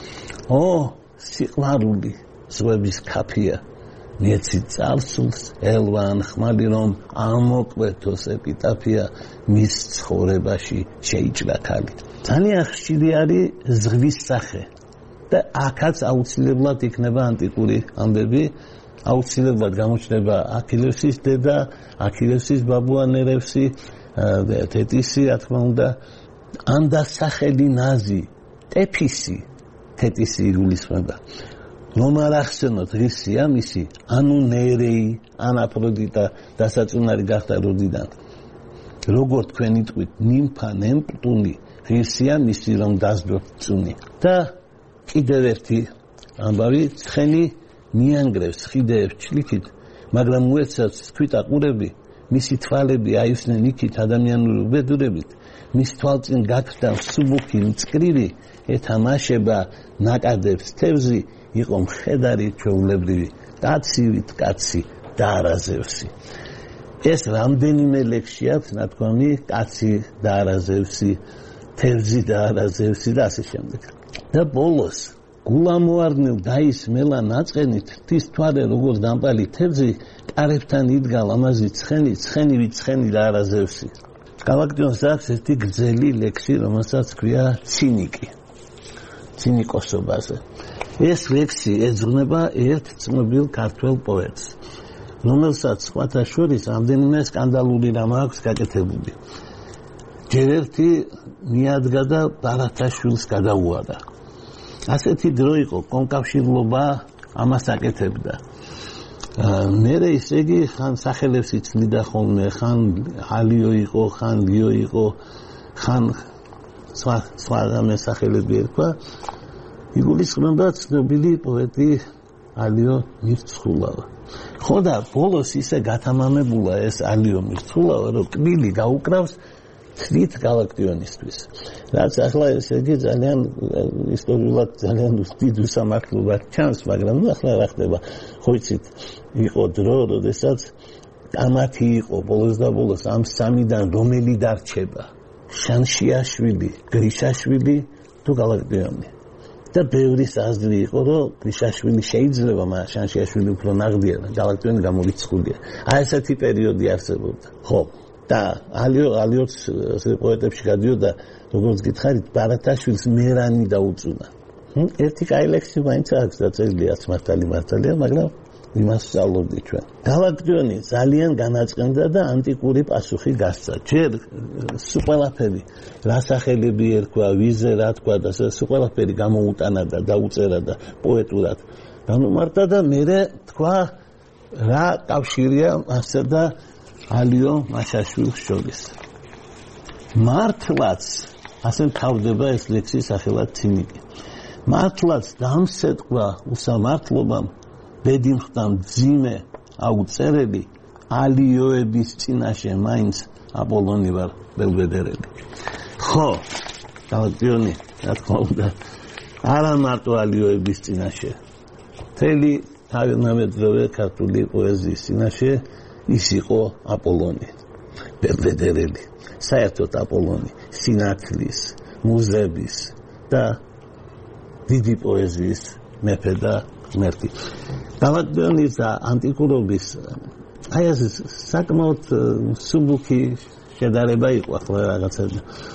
სიყვარული ზღვების კაფია, მეცი წარსულს ელვან ხმალი რომ ამოკვეთოს ეპიტაფია მის ცხოვრებაში შეიჭრა ქალი. ძალიან ხშირი არის ზღვის სახე და აქაც აუცილებლად იქნება ანტიკური ამბები, აუცილებლად გამოჩნდება აქილევსის დედა, აქილევსის ბაბუა ნერევსი, თეტისი, რა თქმა უნდა, ანდასახელი ნაზი, ტეფისი, თეტისი იგულისხმება. რომ არ ახსენოთ ღირსია მისი, ანუ ნერეი, ან აფროდიტა დასაწუნარი გახდა როდიდან. როგორ თქვენ იტყვით, ნიმფა ნემპტუნი, ღირსია მისი, რომ დასდოთ წუნი. და კიდევ ერთი ამბავი, ცხენი მიანგრევს ხიდეებს ჩლიქით, მაგრამ უეცრად თქვით აყურები, მისი თვალები აივსნენ იქით ადამიანური უბედურებით, მის თვალწინ გაქრდა მსუბუქი მწკრივი, ეთამაშება ნაკადებს თევზი, იყო მხედარი ჩვეულებრივი, კაცივით კაცი და არაზევსი. ეს რამდენიმე ლექსი აქვს ნათქვამი, კაცი და არაზევსი, თევზი და არაზევსი და ასე შემდეგ. და ბოლოს გულამოარდნილ დაის მელა ნაწყენით, ღვთის თვარე როგორც დამპალი თევზი, კარებთან იდგა ლამაზი ცხენი, ცხენივით ცხენი და არაზევსი. გალაქტიონს აქვს ერთი გრძელი ლექსი, რომელსაც ქვია ცინიკი. ცინიკოსობაზე. ეს ლექსი ეძღვნება ერთ ცნობილ ქართველ პოეტს, რომელსაც სხვათა შორის რამდენიმე სკანდალური რამ აქვს გაკეთებული. ჯერ ერთი მიადგა და ბარათაშვილს გადაუარა. ასეთი დრო იყო, კონკავშირლობა ამას აკეთებდა. მერე ისე იგი ხან სახელებს იცნიდა ხოლმე, ხან ალიო იყო, ხან ლიო იყო, ხან სხვა სახელები ერქვა. იგულისხმება ცნობილი პოეტი ალიო მირცხულავა. ხო და ბოლოს ისე გათამამებულა ეს ალიო მირცხულავა, რომ კბილი გაუკრავს თვით გალაქტიონისთვის. რაც ახლა ესე იგი ძალიან ისტორიულად ძალიან დიდ უსამართლობად ჩანს, მაგრამ ახლა რა ხდება? ხო იცით, იყო დრო, როდესაც ამათი იყო ბოლოს და ბოლოს ამ სამიდან რომელი დარჩება? შანშიაშვილი, გრიშაშვილი თუ გალაქტიონი. და ბევრის აზრი იყო, რომ გრიშაშვილი შეიძლება, მაგრამ შანშიაშვილი უფრო ნაღდია და გალაქტიონი გამორიცხულია. აი ესეთი პერიოდი არსებობდა. ხო. და ალიოც პოეტებში გადიოდა, როგორც გითხარით, ბარათაშვილს მერანი დაუწუნა. ერთი კაი ლექსი მაინც აქვს დაწერილი, რაც მართალია, მაგრამ იმას სწავლობდი ჩვენ. გალაქტიონი ძალიან განაწყენდა და ანტიკური პასუხი გასცა. ჯერ სულ რა სახელები ერქვა, ვიზე რა თქვა და სულ ყველაფერი გამოუტანა და დაუწერა და პოეტურად განუმარტა და მერე თქვა რა კავშირია მასა და ალიო მაშაშვილს შორის. მართლაც ასე თავდება ეს ლექსი სახელად ცინიკი. მართლაც დამსეტყვა უსამართლობამ ბედიმხდა მძიმე აუწერელი ალიოების წინაშე მაინც აპოლონი ვარ ბელვედერელი. ხო, გალაქტიონი რა თქმა უნდა არა მარტო ალიოების წინაშე, მთელი თავიანთი ქართული პოეზიის წინაშე ის იყო აპოლონი ბელვედერელი, საერთოდ აპოლონი სინათლის, მუზების და დიდი პოეზიის მეფე და ღმერთი. გალაქტიონის და ანტიკურობის აი ეს საკმაოდ მსუბუქი შედარება იყო ახლა რაღაცა.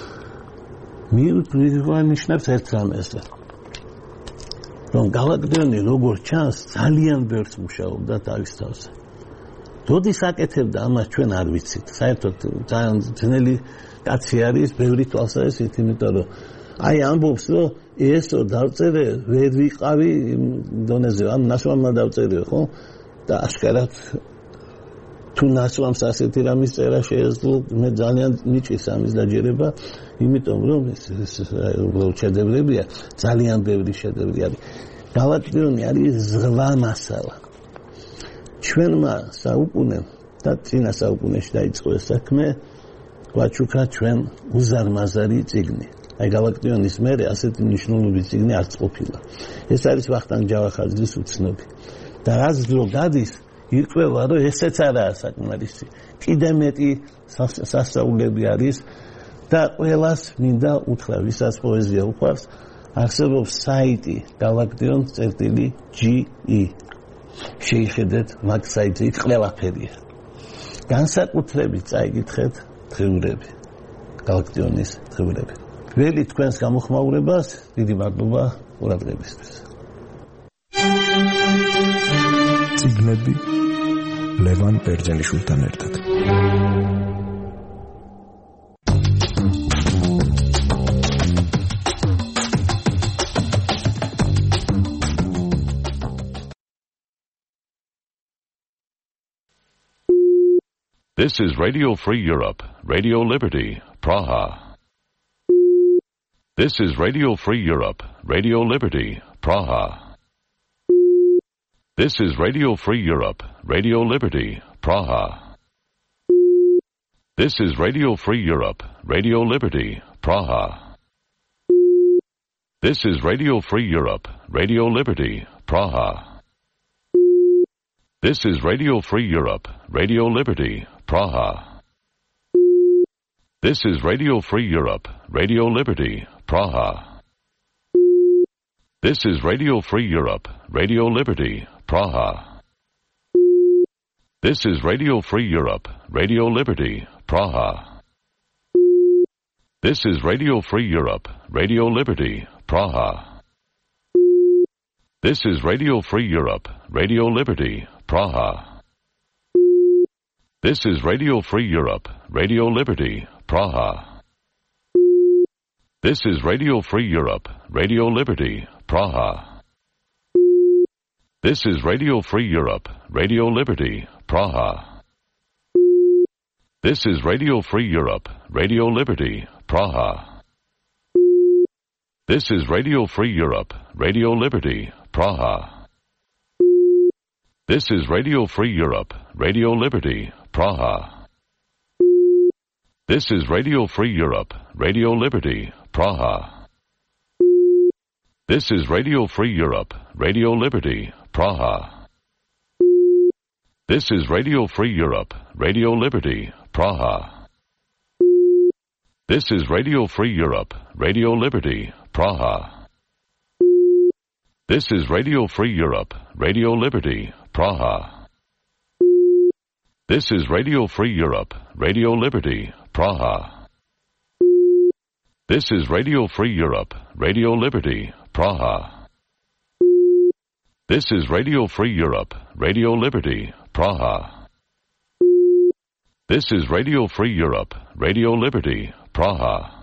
მივნიშნებს ერთ რამეს, რომ გალაქტიონი როგორც ჩანს ძალიან ბევრს მუშაობდა თავის თავზე. როდის აკეთებდა ამას ჩვენ არ ვიცით. საერთოდ ძალიან ძნელი კაცი არის, ბევრი თვალსაზრისით, იმიტომ რომ აი ამბობს, რომ ესო დავწერე, ვერ ვიყავი დონეზე, ამ ნასვამმა დავწერიო, ხო? და აღკარად თუ ნასვამს ასეთი რამის წერა შეეძლო, მე ძალიან მიჭის ამის დაჯერება, იმიტომ რომ ეს შედევრებია, ძალიან ბევრი შედევრი არის. გალაქტიონი არის ზღვა მასალა. ჩვენმა საუკუნემ და წინა საუკუნეში დაიწყო ეს საქმე, გვაჩუქა ჩვენ უზარმაზარი წიგნი. აი გალაქტიონის მერე ასეთი მნიშვნელობის წიგნი არც ყოფილა. ეს არის ვახტანგ ჯავახაძის უცნობი. და რაც დრო გადის, ირკვევა, რომ ესეც არაა საკმარისი. კიდე მეტი სასწაულები არის და ყველას მინდა უთხრა, ვისაც პოეზია უყვარს, არსებობს საიტი galaktion.ge. შეიხედეთ მაგ საიტზე, იქ ყველაფერია. განსაკუთრებით წაიკითხეთ დღეურები, გალაქტიონის დღეურები. ველი თქვენს გამოხმაურებას, დიდი მადლობა ყურადღებისთვის. წიგნები ლევან ბერძენიშვილთან ერთად. This is Radio Free Europe, Radio Liberty, Praha. This is Radio Free Europe, Radio Liberty, Praha. This is Radio Free Europe, Radio Liberty, Praha. This is Radio Free Europe, Radio Liberty, Praha. This is Radio Free Europe, Radio Liberty, Praha. This is Radio Free Europe, Radio Liberty, Praha. This is Radio Free Europe, Radio Liberty, Praha. This is Radio Free Europe, Radio Liberty, Praha. This is Radio Free Europe, Radio Liberty, Praha. This is Radio Free Europe, Radio Liberty, Praha. This is Radio Free Europe, Radio Liberty, Praha. This is Radio Free Europe, Radio Liberty, Praha. This is Radio Free Europe, Radio Liberty, Praha. This is Radio Free Europe, Radio Liberty, Praha. This is Radio Free Europe, Radio Liberty, Praha. This is Radio Free Europe, Radio Liberty, Praha. This is Radio Free Europe, Radio Liberty, Praha. This is Radio Free Europe, Radio Liberty, Praha. This is Radio Free Europe, Radio Liberty, Praha. This is Radio Free Europe, Radio Liberty, Praha. This is Radio Free Europe, Radio Liberty, Praha. This is Radio Free Europe, Radio Liberty, Praha. This is Radio Free Europe, Radio Liberty, Praha. This is Radio Free Europe, Radio Liberty, Praha. This is Radio Free Europe, Radio Liberty, Praha. This is Radio Free Europe, Radio Liberty, Praha.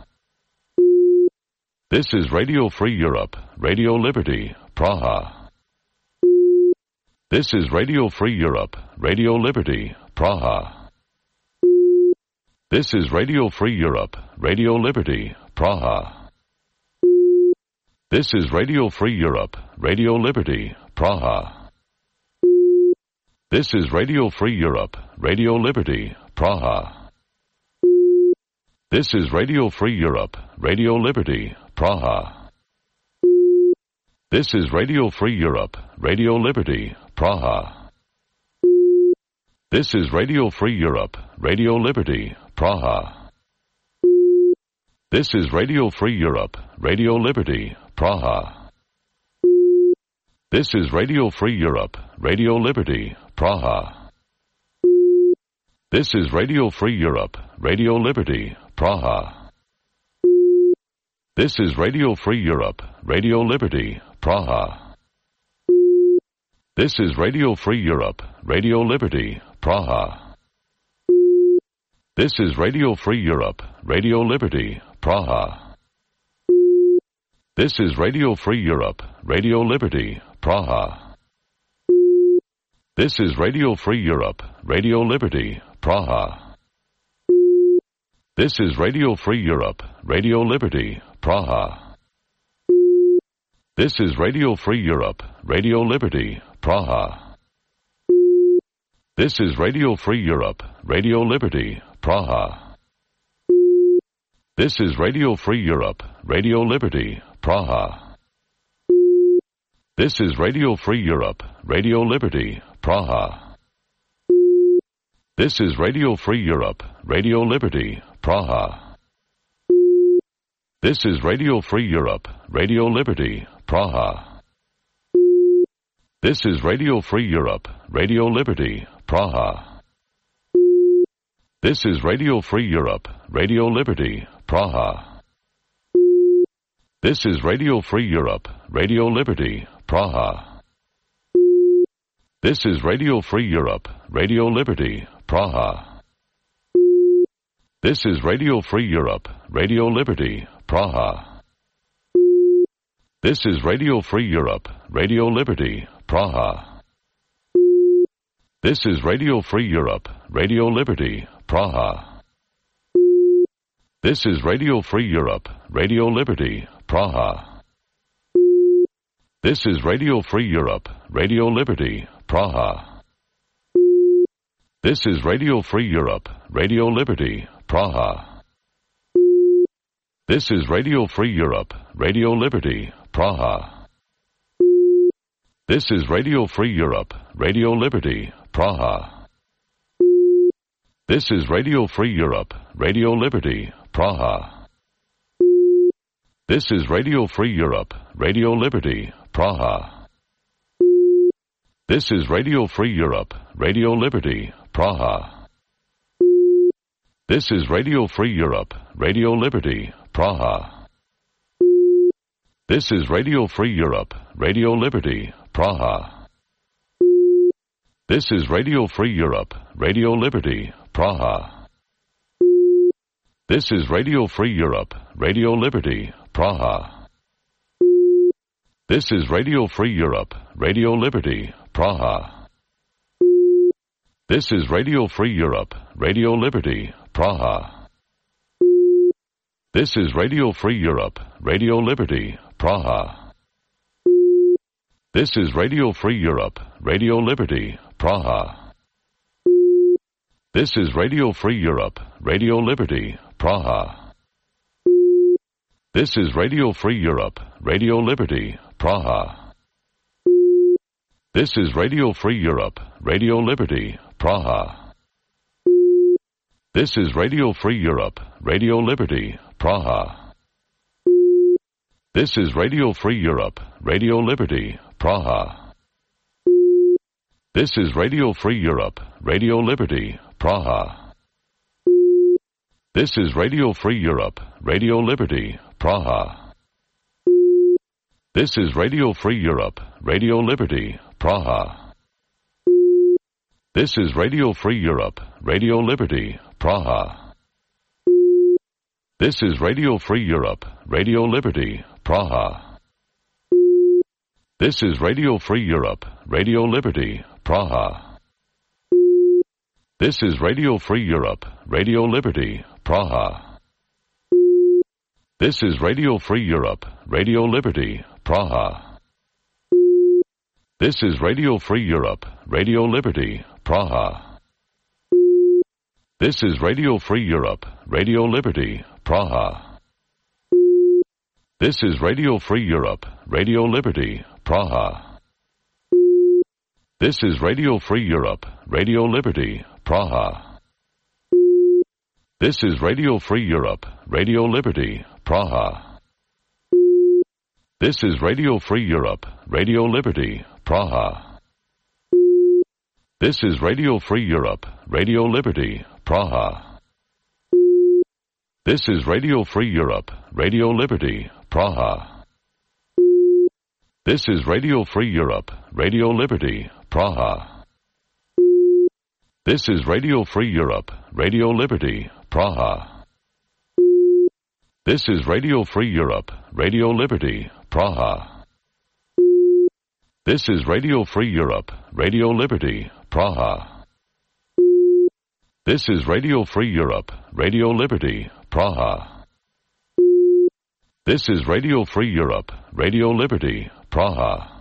This is Radio Free Europe, Radio Liberty, Praha. This is Radio Free Europe, Radio Liberty, Praha. This is Radio Free Europe, Radio Liberty, Praha. This is Radio Free Europe, Radio Liberty, Praha. This is Radio Free Europe, Radio Liberty, Praha. This is Radio Free Europe, Radio Liberty, Praha. This is Radio Free Europe, Radio Liberty, Praha. This is Radio Free Europe, Radio Liberty, Praha. This is Radio Free Europe, Radio Liberty, Praha. This is Radio Free Europe, Radio Liberty, Praha. This is Radio Free Europe, Radio Liberty, Praha. This is Radio Free Europe, Radio Liberty, Praha. This is Radio Free Europe, Radio Liberty, Praha. This is Radio Free Europe, Radio Liberty, Praha. This is Radio Free Europe, Radio Liberty, Praha. This is Radio Free Europe, Radio Liberty, Praha. This is Radio Free Europe, Radio Liberty, Praha. This is Radio Free Europe, Radio Liberty, Praha. This is Radio Free Europe, Radio Liberty, Praha. This is Radio Free Europe, Radio Liberty, Praha. This is Radio Free Europe, Radio Liberty, Praha. This is Radio Free Europe, Radio Liberty, Praha. This is Radio Free Europe, Radio Liberty, Praha. This is Radio Free Europe, Radio Liberty, Praha. This is Radio Free Europe, Radio Liberty, Praha. This is Radio Free Europe, Radio Liberty, Praha. This is Radio Free Europe, Radio Liberty, Praha. This is Radio Free Europe, Radio Liberty, Praha. This is Radio Free Europe, Radio Liberty, Praha. This is Radio Free Europe, Radio Liberty, Praha. This is Radio Free Europe, Radio Liberty, Praha. This is Radio Free Europe, Radio Liberty, Praha. This is Radio Free Europe, Radio Liberty, Praha. This is Radio Free Europe, Radio Liberty, Praha. This is Radio Free Europe, Radio Liberty, Praha. This is Radio Free Europe, Radio Liberty, Praha. This is Radio Free Europe, Radio Liberty, Praha. This is Radio Free Europe, Radio Liberty, Praha. This is Radio Free Europe, Radio Liberty, Praha. This is Radio Free Europe, Radio Liberty, Praha. This is Radio Free Europe, Radio Liberty, Praha. This is Radio Free Europe, Radio Liberty, Praha. This is Radio Free Europe, Radio Liberty, Praha. This is Radio Free Europe, Radio Liberty, Praha. This is Radio Free Europe, Radio Liberty, Praha. This is Radio Free Europe, Radio Liberty, Praha. This is Radio Free Europe, Radio Liberty, Praha. This is Radio Free Europe, Radio Liberty, Praha. This is Radio Free Europe, Radio Liberty, Praha. This is Radio Free Europe, Radio Liberty, Praha. This is Radio Free Europe, Radio Liberty, Praha. This is Radio Free Europe, Radio Liberty, Praha. This is Radio Free Europe, Radio Liberty, Praha. This is Radio Free Europe, Radio Liberty, Praha. This is Radio Free Europe, Radio Liberty, Praha. This is Radio Free Europe, Radio Liberty, Praha. This is Radio Free Europe, Radio Liberty, Praha. This is Radio Free Europe, Radio Liberty, Praha. This is Radio Free Europe, Radio Liberty, Praha. This is Radio Free Europe, Radio Liberty, Praha. This is Radio Free Europe, Radio Liberty, Praha. This is Radio Free Europe, Radio Liberty, Praha. This is Radio Free Europe, Radio Liberty, Praha. This is Radio Free Europe, Radio Liberty, Praha. This is Radio Free Europe, Radio Liberty, Praha. This is Radio Free Europe, Radio Liberty, Praha. This is Radio Free Europe, Radio Liberty, Praha. This is Radio Free Europe, Radio Liberty, Praha. This is Radio Free Europe, Radio Liberty, Praha. This is Radio Free Europe, Radio Liberty, Praha. This is Radio Free Europe, Radio Liberty, Praha. This is Radio Free Europe, Radio Liberty, Praha. This is Radio Free Europe, Radio Liberty, Praha.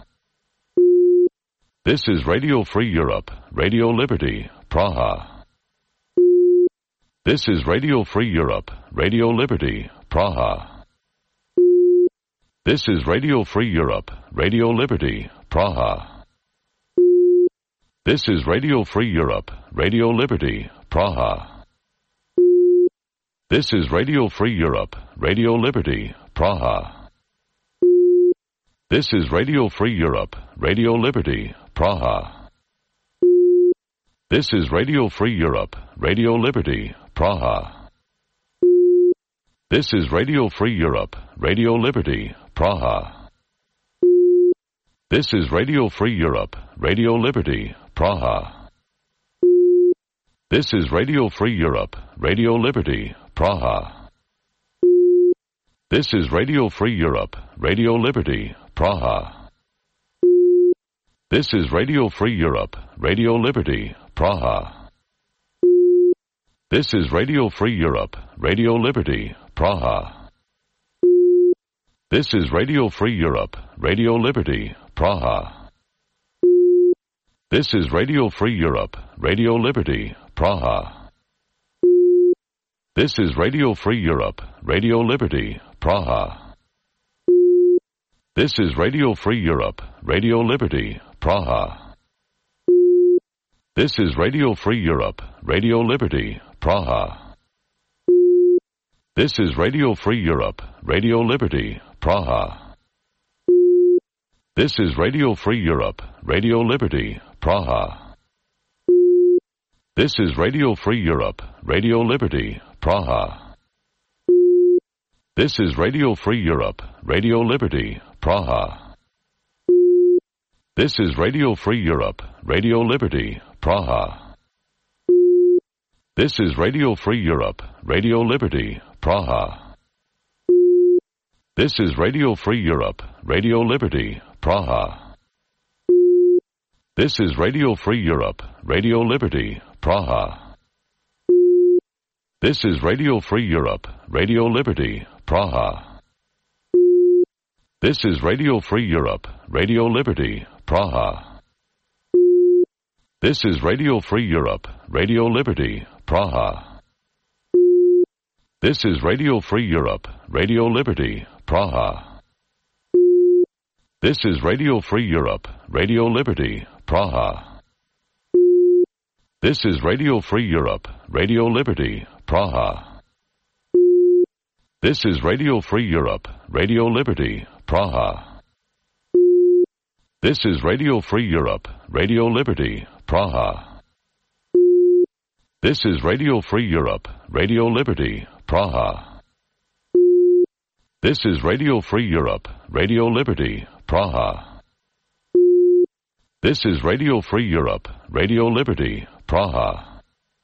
This is Radio Free Europe, Radio Liberty, Praha. This is Radio Free Europe, Radio Liberty, Praha. This is Radio Free Europe, Radio Liberty, Praha. This is Radio Free Europe, Radio Liberty, Praha. This is Radio Free Europe, Radio Liberty, Praha. This is Radio Free Europe, Radio Liberty, Praha. This is Radio Free Europe, Radio Liberty, Praha. This is Radio Free Europe, Radio Liberty, Praha. This is Radio Free Europe, Radio Liberty, Praha. This is Radio Free Europe, Radio Liberty, Praha. This is Radio Free Europe, Radio Liberty, Praha. This is Radio Free Europe, Radio Liberty, Praha. This is Radio Free Europe, Radio Liberty, Praha. This is Radio Free Europe, Radio Liberty, Praha. This is Radio Free Europe, Radio Liberty, Praha. This is Radio Free Europe, Radio Liberty, Praha. This is Radio Free Europe, Radio Liberty, Praha. This is Radio Free Europe, Radio Liberty, Praha. This is Radio Free Europe, Radio Liberty, Praha. This is Radio Free Europe, Radio Liberty, Praha. This is Radio Free Europe, Radio Liberty, Praha. This is Radio Free Europe, Radio Liberty, Praha. This is Radio Free Europe, Radio Liberty, Praha. This is Radio Free Europe, Radio Liberty, Praha. This is Radio Free Europe, Radio Liberty, Praha. This is Radio Free Europe, Radio Liberty, Praha. This is Radio Free Europe, Radio Liberty, Praha. This is Radio Free Europe, Radio Liberty, Praha. This is Radio Free Europe, Radio Liberty, Praha. This is Radio Free Europe, Radio Liberty, Praha. This is Radio Free Europe, Radio Liberty, Praha. This is Radio Free Europe, Radio Liberty, Praha. This is Radio Free Europe, Radio Liberty, Praha. This is Radio Free Europe, Radio Liberty, Praha. This is Radio Free Europe, Radio Liberty, Praha. This is Radio Free Europe, Radio Liberty, Praha. This is Radio Free Europe, Radio Liberty, Praha.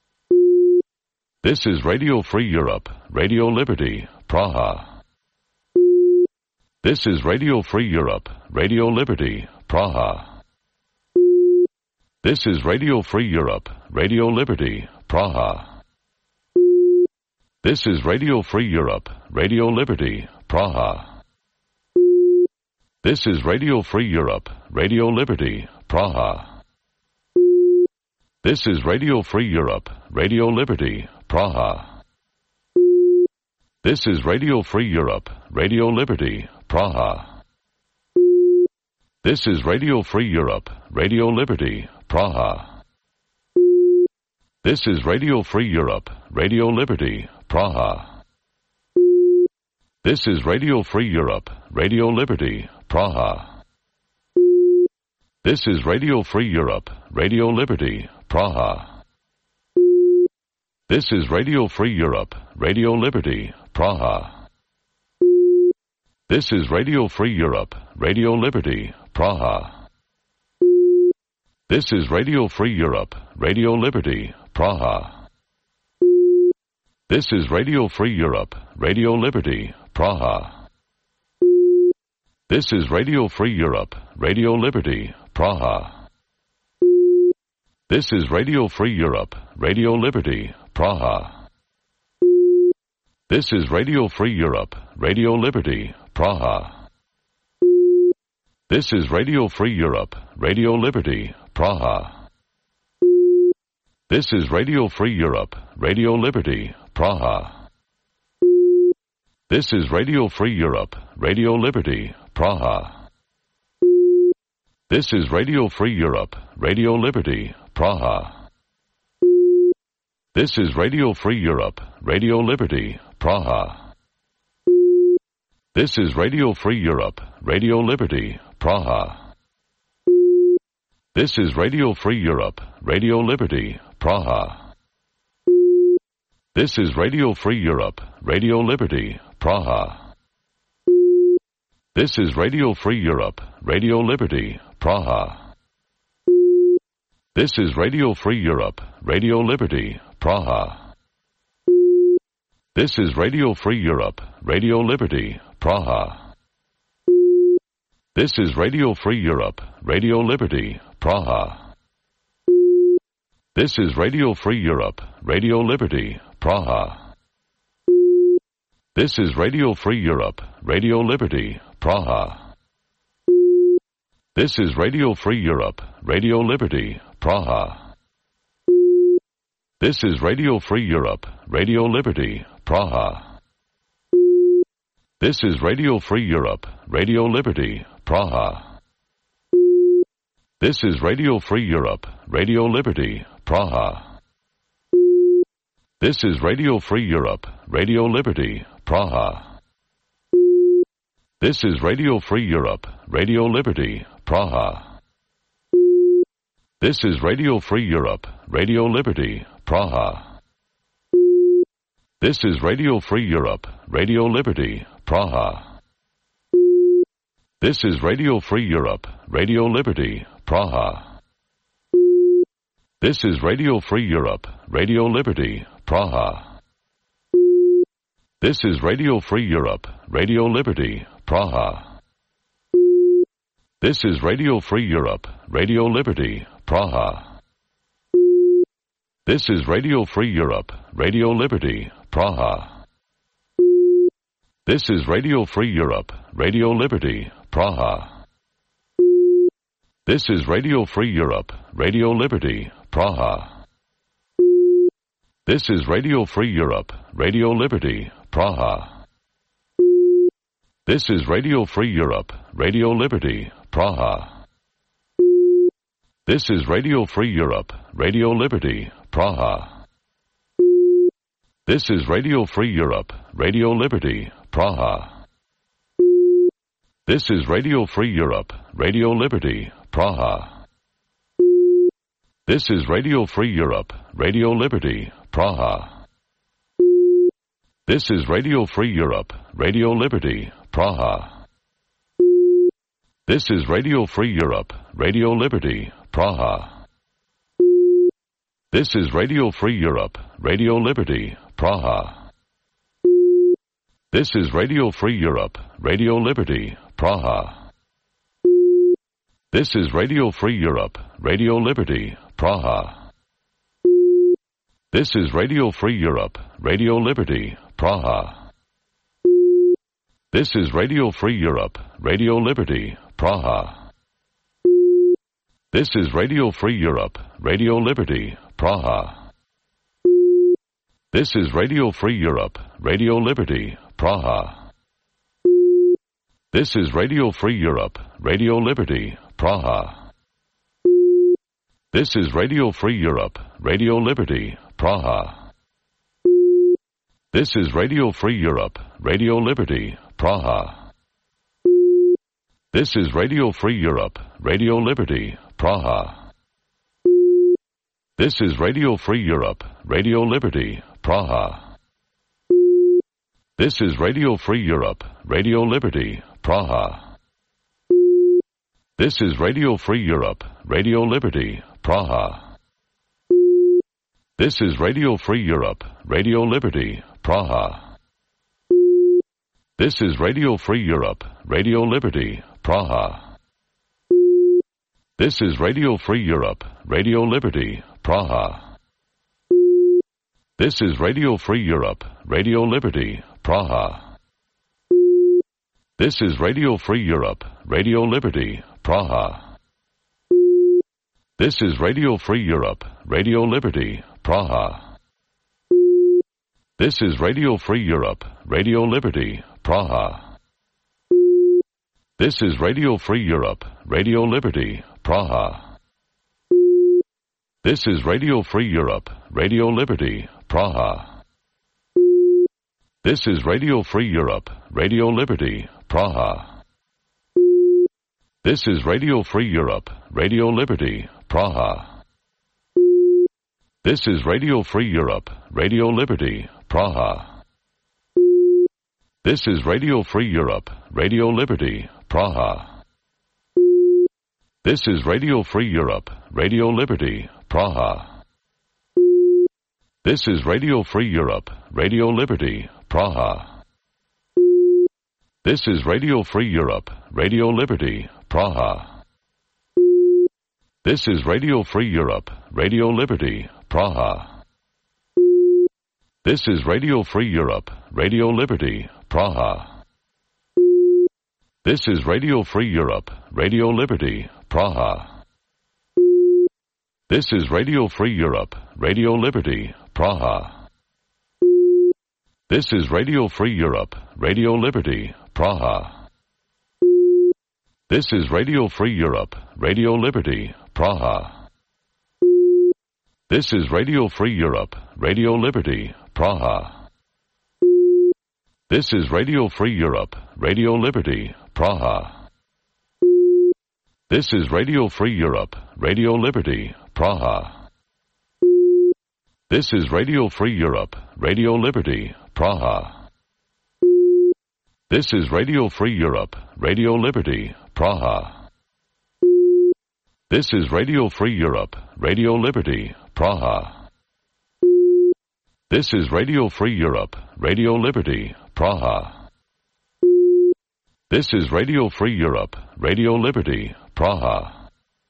This is Radio Free Europe, Radio Liberty, Praha. This is Radio Free Europe, Radio Liberty, Praha. This is Radio Free Europe, Radio Liberty, Praha. This is Radio Free Europe, Radio Liberty, Praha. This is Radio Free Europe, Radio Liberty, Praha. This is Radio Free Europe, Radio Liberty, Praha. This is Radio Free Europe, Radio Liberty, Praha. This is Radio Free Europe, Radio Liberty, Praha. This is Radio Free Europe, Radio Liberty, Praha. This is Radio Free Europe, Radio Liberty, Praha. This is Radio Free Europe, Radio Liberty, Praha. This is Radio Free Europe, Radio Liberty, Praha. This is Radio Free Europe, Radio Liberty, Praha. This is Radio Free Europe, Radio Liberty, Praha. This is Radio Free Europe, Radio Liberty, Praha. This is Radio Free Europe, Radio Liberty, Praha. This is Radio Free Europe, Radio Liberty, Praha. This is Radio Free Europe, Radio Liberty, Praha. This is Radio Free Europe, Radio Liberty, Praha. This is Radio Free Europe, Radio Liberty, Praha. This is Radio Free Europe, Radio Liberty, Praha. This is Radio Free Europe, Radio Liberty, Praha. This is Radio Free Europe, Radio Liberty, Praha. This is Radio Free Europe, Radio Liberty, Praha. This is Radio Free Europe, Radio Liberty, Praha. This is Radio Free Europe, Radio Liberty, Praha. This is Radio Free Europe, Radio Liberty, Praha. This is Radio Free Europe, Radio Liberty, Praha. This is Radio Free Europe, Radio Liberty, Praha. This is Radio Free Europe, Radio Liberty, Praha. This is Radio Free Europe, Radio Liberty, Praha. This is Radio Free Europe, Radio Liberty, Praha. This is Radio Free Europe, Radio Liberty, Praha. This is Radio Free Europe, Radio Liberty, Praha. This is Radio Free Europe, Radio Liberty, Praha. This is Radio Free Europe, Radio Liberty, Praha. This is Radio Free Europe, Radio Liberty, Praha. This is Radio Free Europe, Radio Liberty, Praha. This is Radio Free Europe, Radio Liberty, Praha. This is Radio Free Europe, Radio Liberty, Praha. This is Radio Free Europe, Radio Liberty, Praha. This is Radio Free Europe, Radio Liberty, Praha. This is Radio Free Europe, Radio Liberty, Praha. This is Radio Free Europe, Radio Liberty, Praha. This is Radio Free Europe, Radio Liberty, Praha. This is Radio Free Europe, Radio Liberty, Praha. This is Radio Free Europe, Radio Liberty, Praha. This is Radio Free Europe, Radio Liberty, Praha. This is Radio Free Europe, Radio Liberty, Praha. This is Radio Free Europe, Radio Liberty, Praha. This is Radio Free Europe, Radio Liberty, Praha. This is Radio Free Europe, Radio Liberty, Praha. This is Radio Free Europe, Radio Liberty, Praha. This is Radio Free Europe, Radio Liberty, Praha. This is Radio Free Europe, Radio Liberty, Praha. This is Radio Free Europe, Radio Liberty, Praha. This is Radio Free Europe, Radio Liberty, Praha. This is Radio Free Europe, Radio Liberty, Praha. This is Radio Free Europe, Radio Liberty, Praha. This is Radio Free Europe, Radio Liberty, Praha. This is Radio Free Europe, Radio Liberty, Praha. This is Radio Free Europe, Radio Liberty, Praha. This is Radio Free Europe, Radio Liberty, Praha. This is Radio Free Europe, Radio Liberty, Praha. This is Radio Free Europe, Radio Liberty, Praha. This is Radio Free Europe, Radio Liberty, Praha. This is Radio Free Europe, Radio Liberty, Praha. This is Radio Free Europe, Radio Liberty, Praha. This is Radio Free Europe, Radio Liberty, Praha. This is Radio Free Europe, Radio Liberty, Praha. This is Radio Free Europe, Radio Liberty, Praha. This is Radio Free Europe, Radio Liberty, Praha. This is Radio Free Europe, Radio Liberty, Praha. This is Radio Free Europe, Radio Liberty, Praha. This is Radio Free Europe, Radio Liberty, Praha. This is Radio Free Europe, Radio Liberty, Praha. This is Radio Free Europe, Radio Liberty, Praha. This is Radio Free Europe, Radio Liberty, Praha. This is Radio Free Europe, Radio Liberty, Praha. This is Radio Free Europe, Radio Liberty, Praha. This is Radio Free Europe, Radio Liberty, Praha. This is Radio Free Europe, Radio Liberty, Praha. This is Radio Free Europe, Radio Liberty, Praha. This is Radio Free Europe, Radio Liberty, Praha. This is Radio Free Europe, Radio Liberty, Praha. This is Radio Free Europe, Radio Liberty, Praha. This is Radio Free Europe, Radio Liberty, Praha. This is Radio Free Europe, Radio Liberty, Praha. This is Radio Free Europe, Radio Liberty, Praha. This is Radio Free Europe, Radio Liberty, Praha. This is Radio Free Europe, Radio Liberty, Praha. This is Radio Free Europe, Radio Liberty, Praha. This is Radio Free Europe, Radio Liberty, Praha. This is Radio Free Europe, Radio Liberty, Praha. This is Radio Free Europe, Radio Liberty, Praha. This is Radio Free Europe, Radio Liberty, Praha. This is Radio Free Europe, Radio Liberty, Praha. This is Radio Free Europe, Radio Liberty, Praha. This is Radio Free Europe, Radio Liberty, Praha.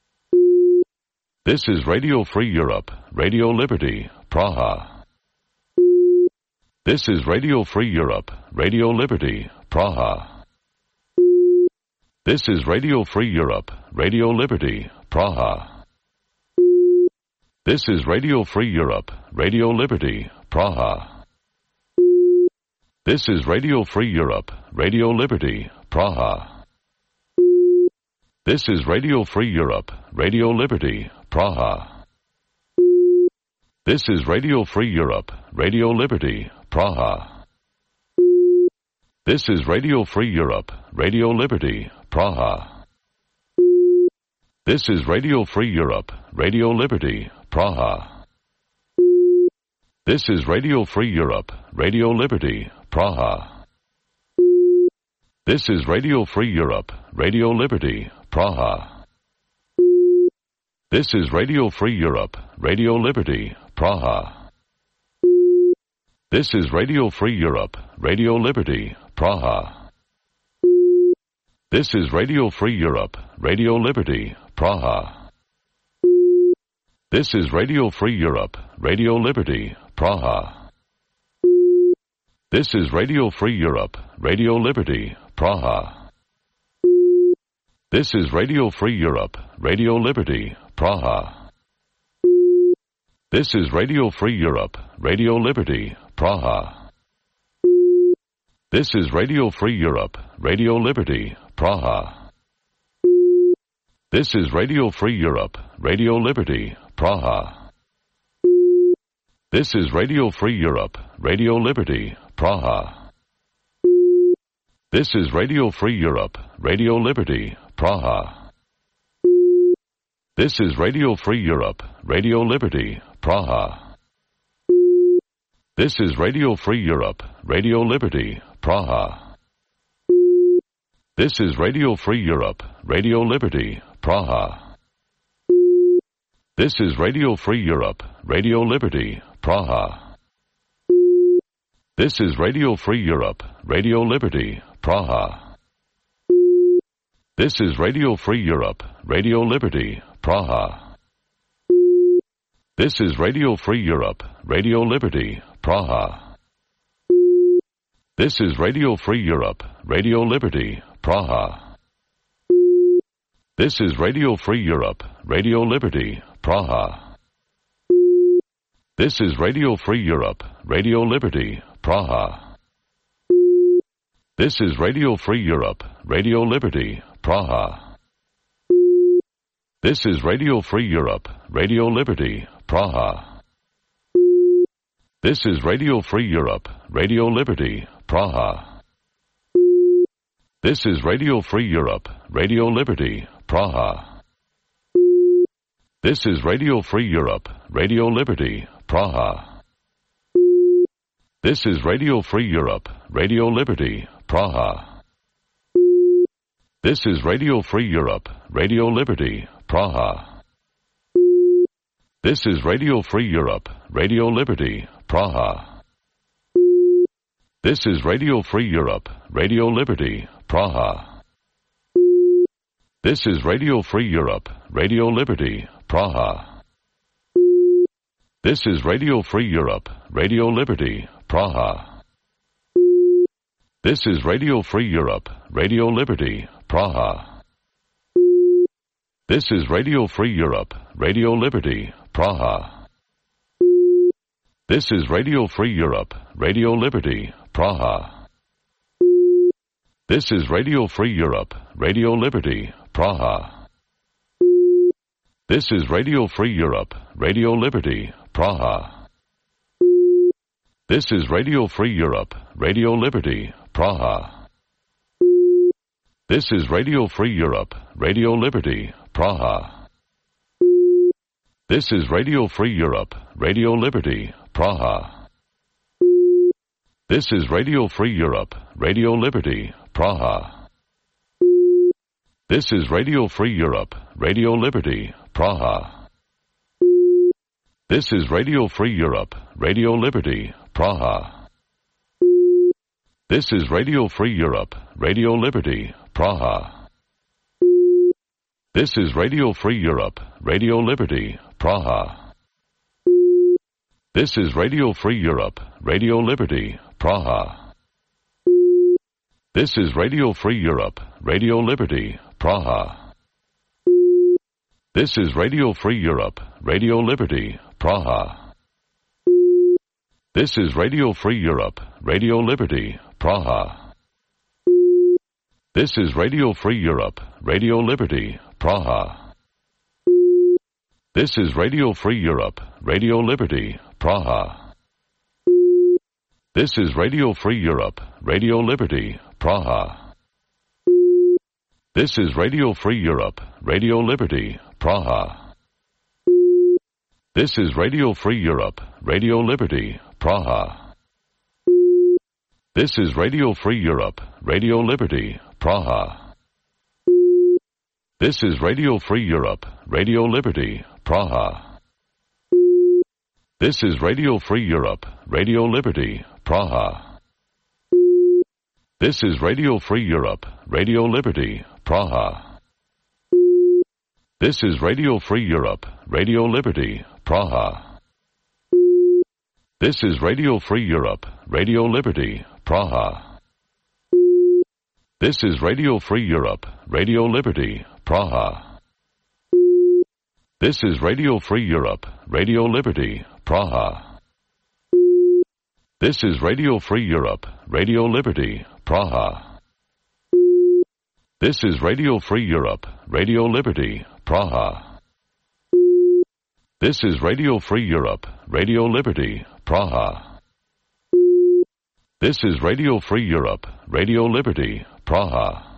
This is Radio Free Europe, Radio Liberty, Praha. This is Radio Free Europe, Radio Liberty, Praha. This is Radio Free Europe, Radio Liberty, Praha. This is Radio Free Europe, Radio Liberty, Praha. This is Radio Free Europe, Radio Liberty, Praha. This is Radio Free Europe, Radio Liberty, Praha. This is Radio Free Europe, Radio Liberty, Praha. This is Radio Free Europe, Radio Liberty, Praha. This is Radio Free Europe, Radio Liberty, Praha. This is Radio Free Europe, Radio Liberty, Praha. This is Radio Free Europe, Radio Liberty, Praha. This is Radio Free Europe, Radio Liberty, Praha. This is Radio Free Europe, Radio Liberty, Praha. This is Radio Free Europe, Radio Liberty, Praha. This is Radio Free Europe, Radio Liberty, Praha. This is Radio Free Europe, Radio Liberty, Praha. This is Radio Free Europe, Radio Liberty, Praha. This is Radio Free Europe, Radio Liberty, Praha. This is Radio Free Europe, Radio Liberty, Praha. This is Radio Free Europe, Radio Liberty, Praha. This is Radio Free Europe, Radio Liberty, Praha. This is Radio Free Europe, Radio Liberty, Praha. This is Radio Free Europe, Radio Liberty, Praha. This is Radio Free Europe, Radio Liberty, Praha. This is Radio Free Europe, Radio Liberty, Praha. This is Radio Free Europe, Radio Liberty, Praha. This is Radio Free Europe, Radio Liberty, Praha. This is Radio Free Europe, Radio Liberty, Praha. This is Radio Free Europe, Radio Liberty, Praha. This is Radio Free Europe, Radio Liberty, Praha. This is Radio Free Europe, Radio Liberty, Praha. This is Radio Free Europe, Radio Liberty, Praha. This is Radio Free Europe, Radio Liberty, Praha. This is Radio Free Europe, Radio Liberty, Praha. This is Radio Free Europe, Radio Liberty, Praha. This is Radio Free Europe, Radio Liberty, Praha. This is Radio Free Europe, Radio Liberty, Praha. This is Radio Free Europe, Radio Liberty, Praha. This is Radio Free Europe, Radio Liberty, Praha. This is Radio Free Europe, Radio Liberty, Praha. This is Radio Free Europe, Radio Liberty, Praha. This is Radio Free Europe, Radio Liberty, Praha. This is Radio Free Europe, Radio Liberty, Praha. This is Radio Free Europe, Radio Liberty, Praha. This is Radio Free Europe, Radio Liberty, Praha. This is Radio Free Europe, Radio Liberty, Praha. This is Radio Free Europe, Radio Liberty, Praha. This is Radio Free Europe, Radio Liberty, Praha. This is Radio Free Europe, Radio Liberty, Praha. This is Radio Free Europe, Radio Liberty, Praha. This is Radio Free Europe, Radio Liberty, Praha. This is Radio Free Europe, Radio Liberty, Praha. This is Radio Free Europe, Radio Liberty, Praha. This is Radio Free Europe, Radio Liberty, Praha. This is Radio Free Europe, Radio Liberty, Praha. This is Radio Free Europe, Radio Liberty, Praha. This is Radio Free Europe, Radio Liberty, Praha. This is Radio Free Europe, Radio Liberty, Praha. This is Radio Free Europe, Radio Liberty, Praha. This is Radio Free Europe, Radio Liberty, Praha. This is Radio Free Europe, Radio Liberty, Praha. This is Radio Free Europe, Radio Liberty, Praha. This is Radio Free Europe, Radio Liberty, Praha. This is Radio Free Europe, Radio Liberty, Praha. This is Radio Free Europe, Radio Liberty, Praha. This is Radio Free Europe, Radio Liberty, Praha. This is Radio Free Europe, Radio Liberty, Praha. This is Radio Free Europe, Radio Liberty, Praha. This is Radio Free Europe, Radio Liberty, Praha. This is Radio Free Europe, Radio Liberty, Praha. This is Radio Free Europe, Radio Liberty, Praha. This is Radio Free Europe, Radio Liberty, Praha. This is Radio Free Europe, Radio Liberty, Praha. This is Radio Free Europe, Radio Liberty, Praha. This is Radio Free Europe, Radio Liberty, Praha. This is Radio Free Europe, Radio Liberty, Praha. This is Radio Free Europe, Radio Liberty, Praha.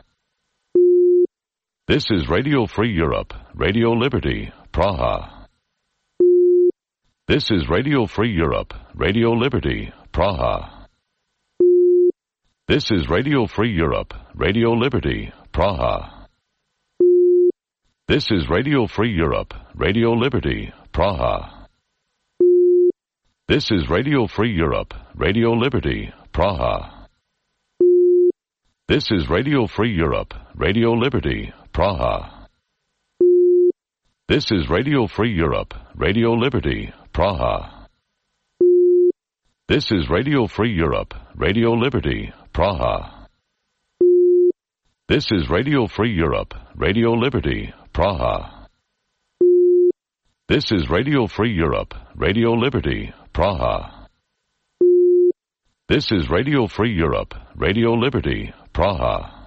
This is Radio Free Europe, Radio Liberty, Praha. This is Radio Free Europe, Radio Liberty, Praha. This is Radio Free Europe, Radio Liberty, Praha. This is Radio Free Europe, Radio Liberty, Praha. This is Radio Free Europe, Radio Liberty, Praha. This is Radio Free Europe, Radio Liberty, Praha. This is Radio Free Europe, Radio Liberty, Praha. This is Radio Free Europe, Radio Liberty, Praha. This is Radio Free Europe, Radio Liberty, Praha. This is Radio Free Europe, Radio Liberty, Praha. This is Radio Free Europe, Radio Liberty, Praha.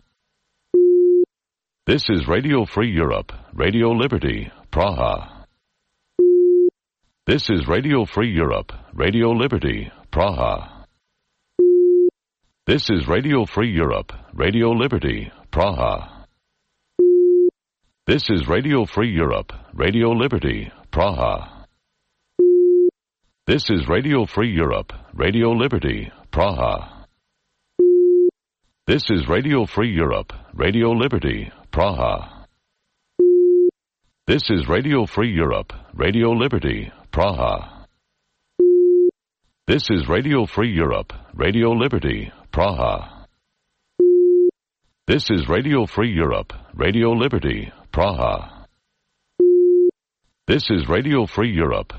This is Radio Free Europe, Radio Liberty, Praha. This is Radio Free Europe, Radio Liberty, Praha. This is Radio Free Europe, Radio Liberty, Praha. This is Radio Free Europe, Radio Liberty, Praha. This is Radio Free Europe, Radio Liberty, Praha. This is Radio Free Europe, Radio Liberty, Praha. This is Radio Free Europe, Radio Liberty, Praha. This is Radio Free Europe, Radio Liberty, Praha. This is Radio Free Europe, Radio Liberty, Praha. This is Radio Free Europe,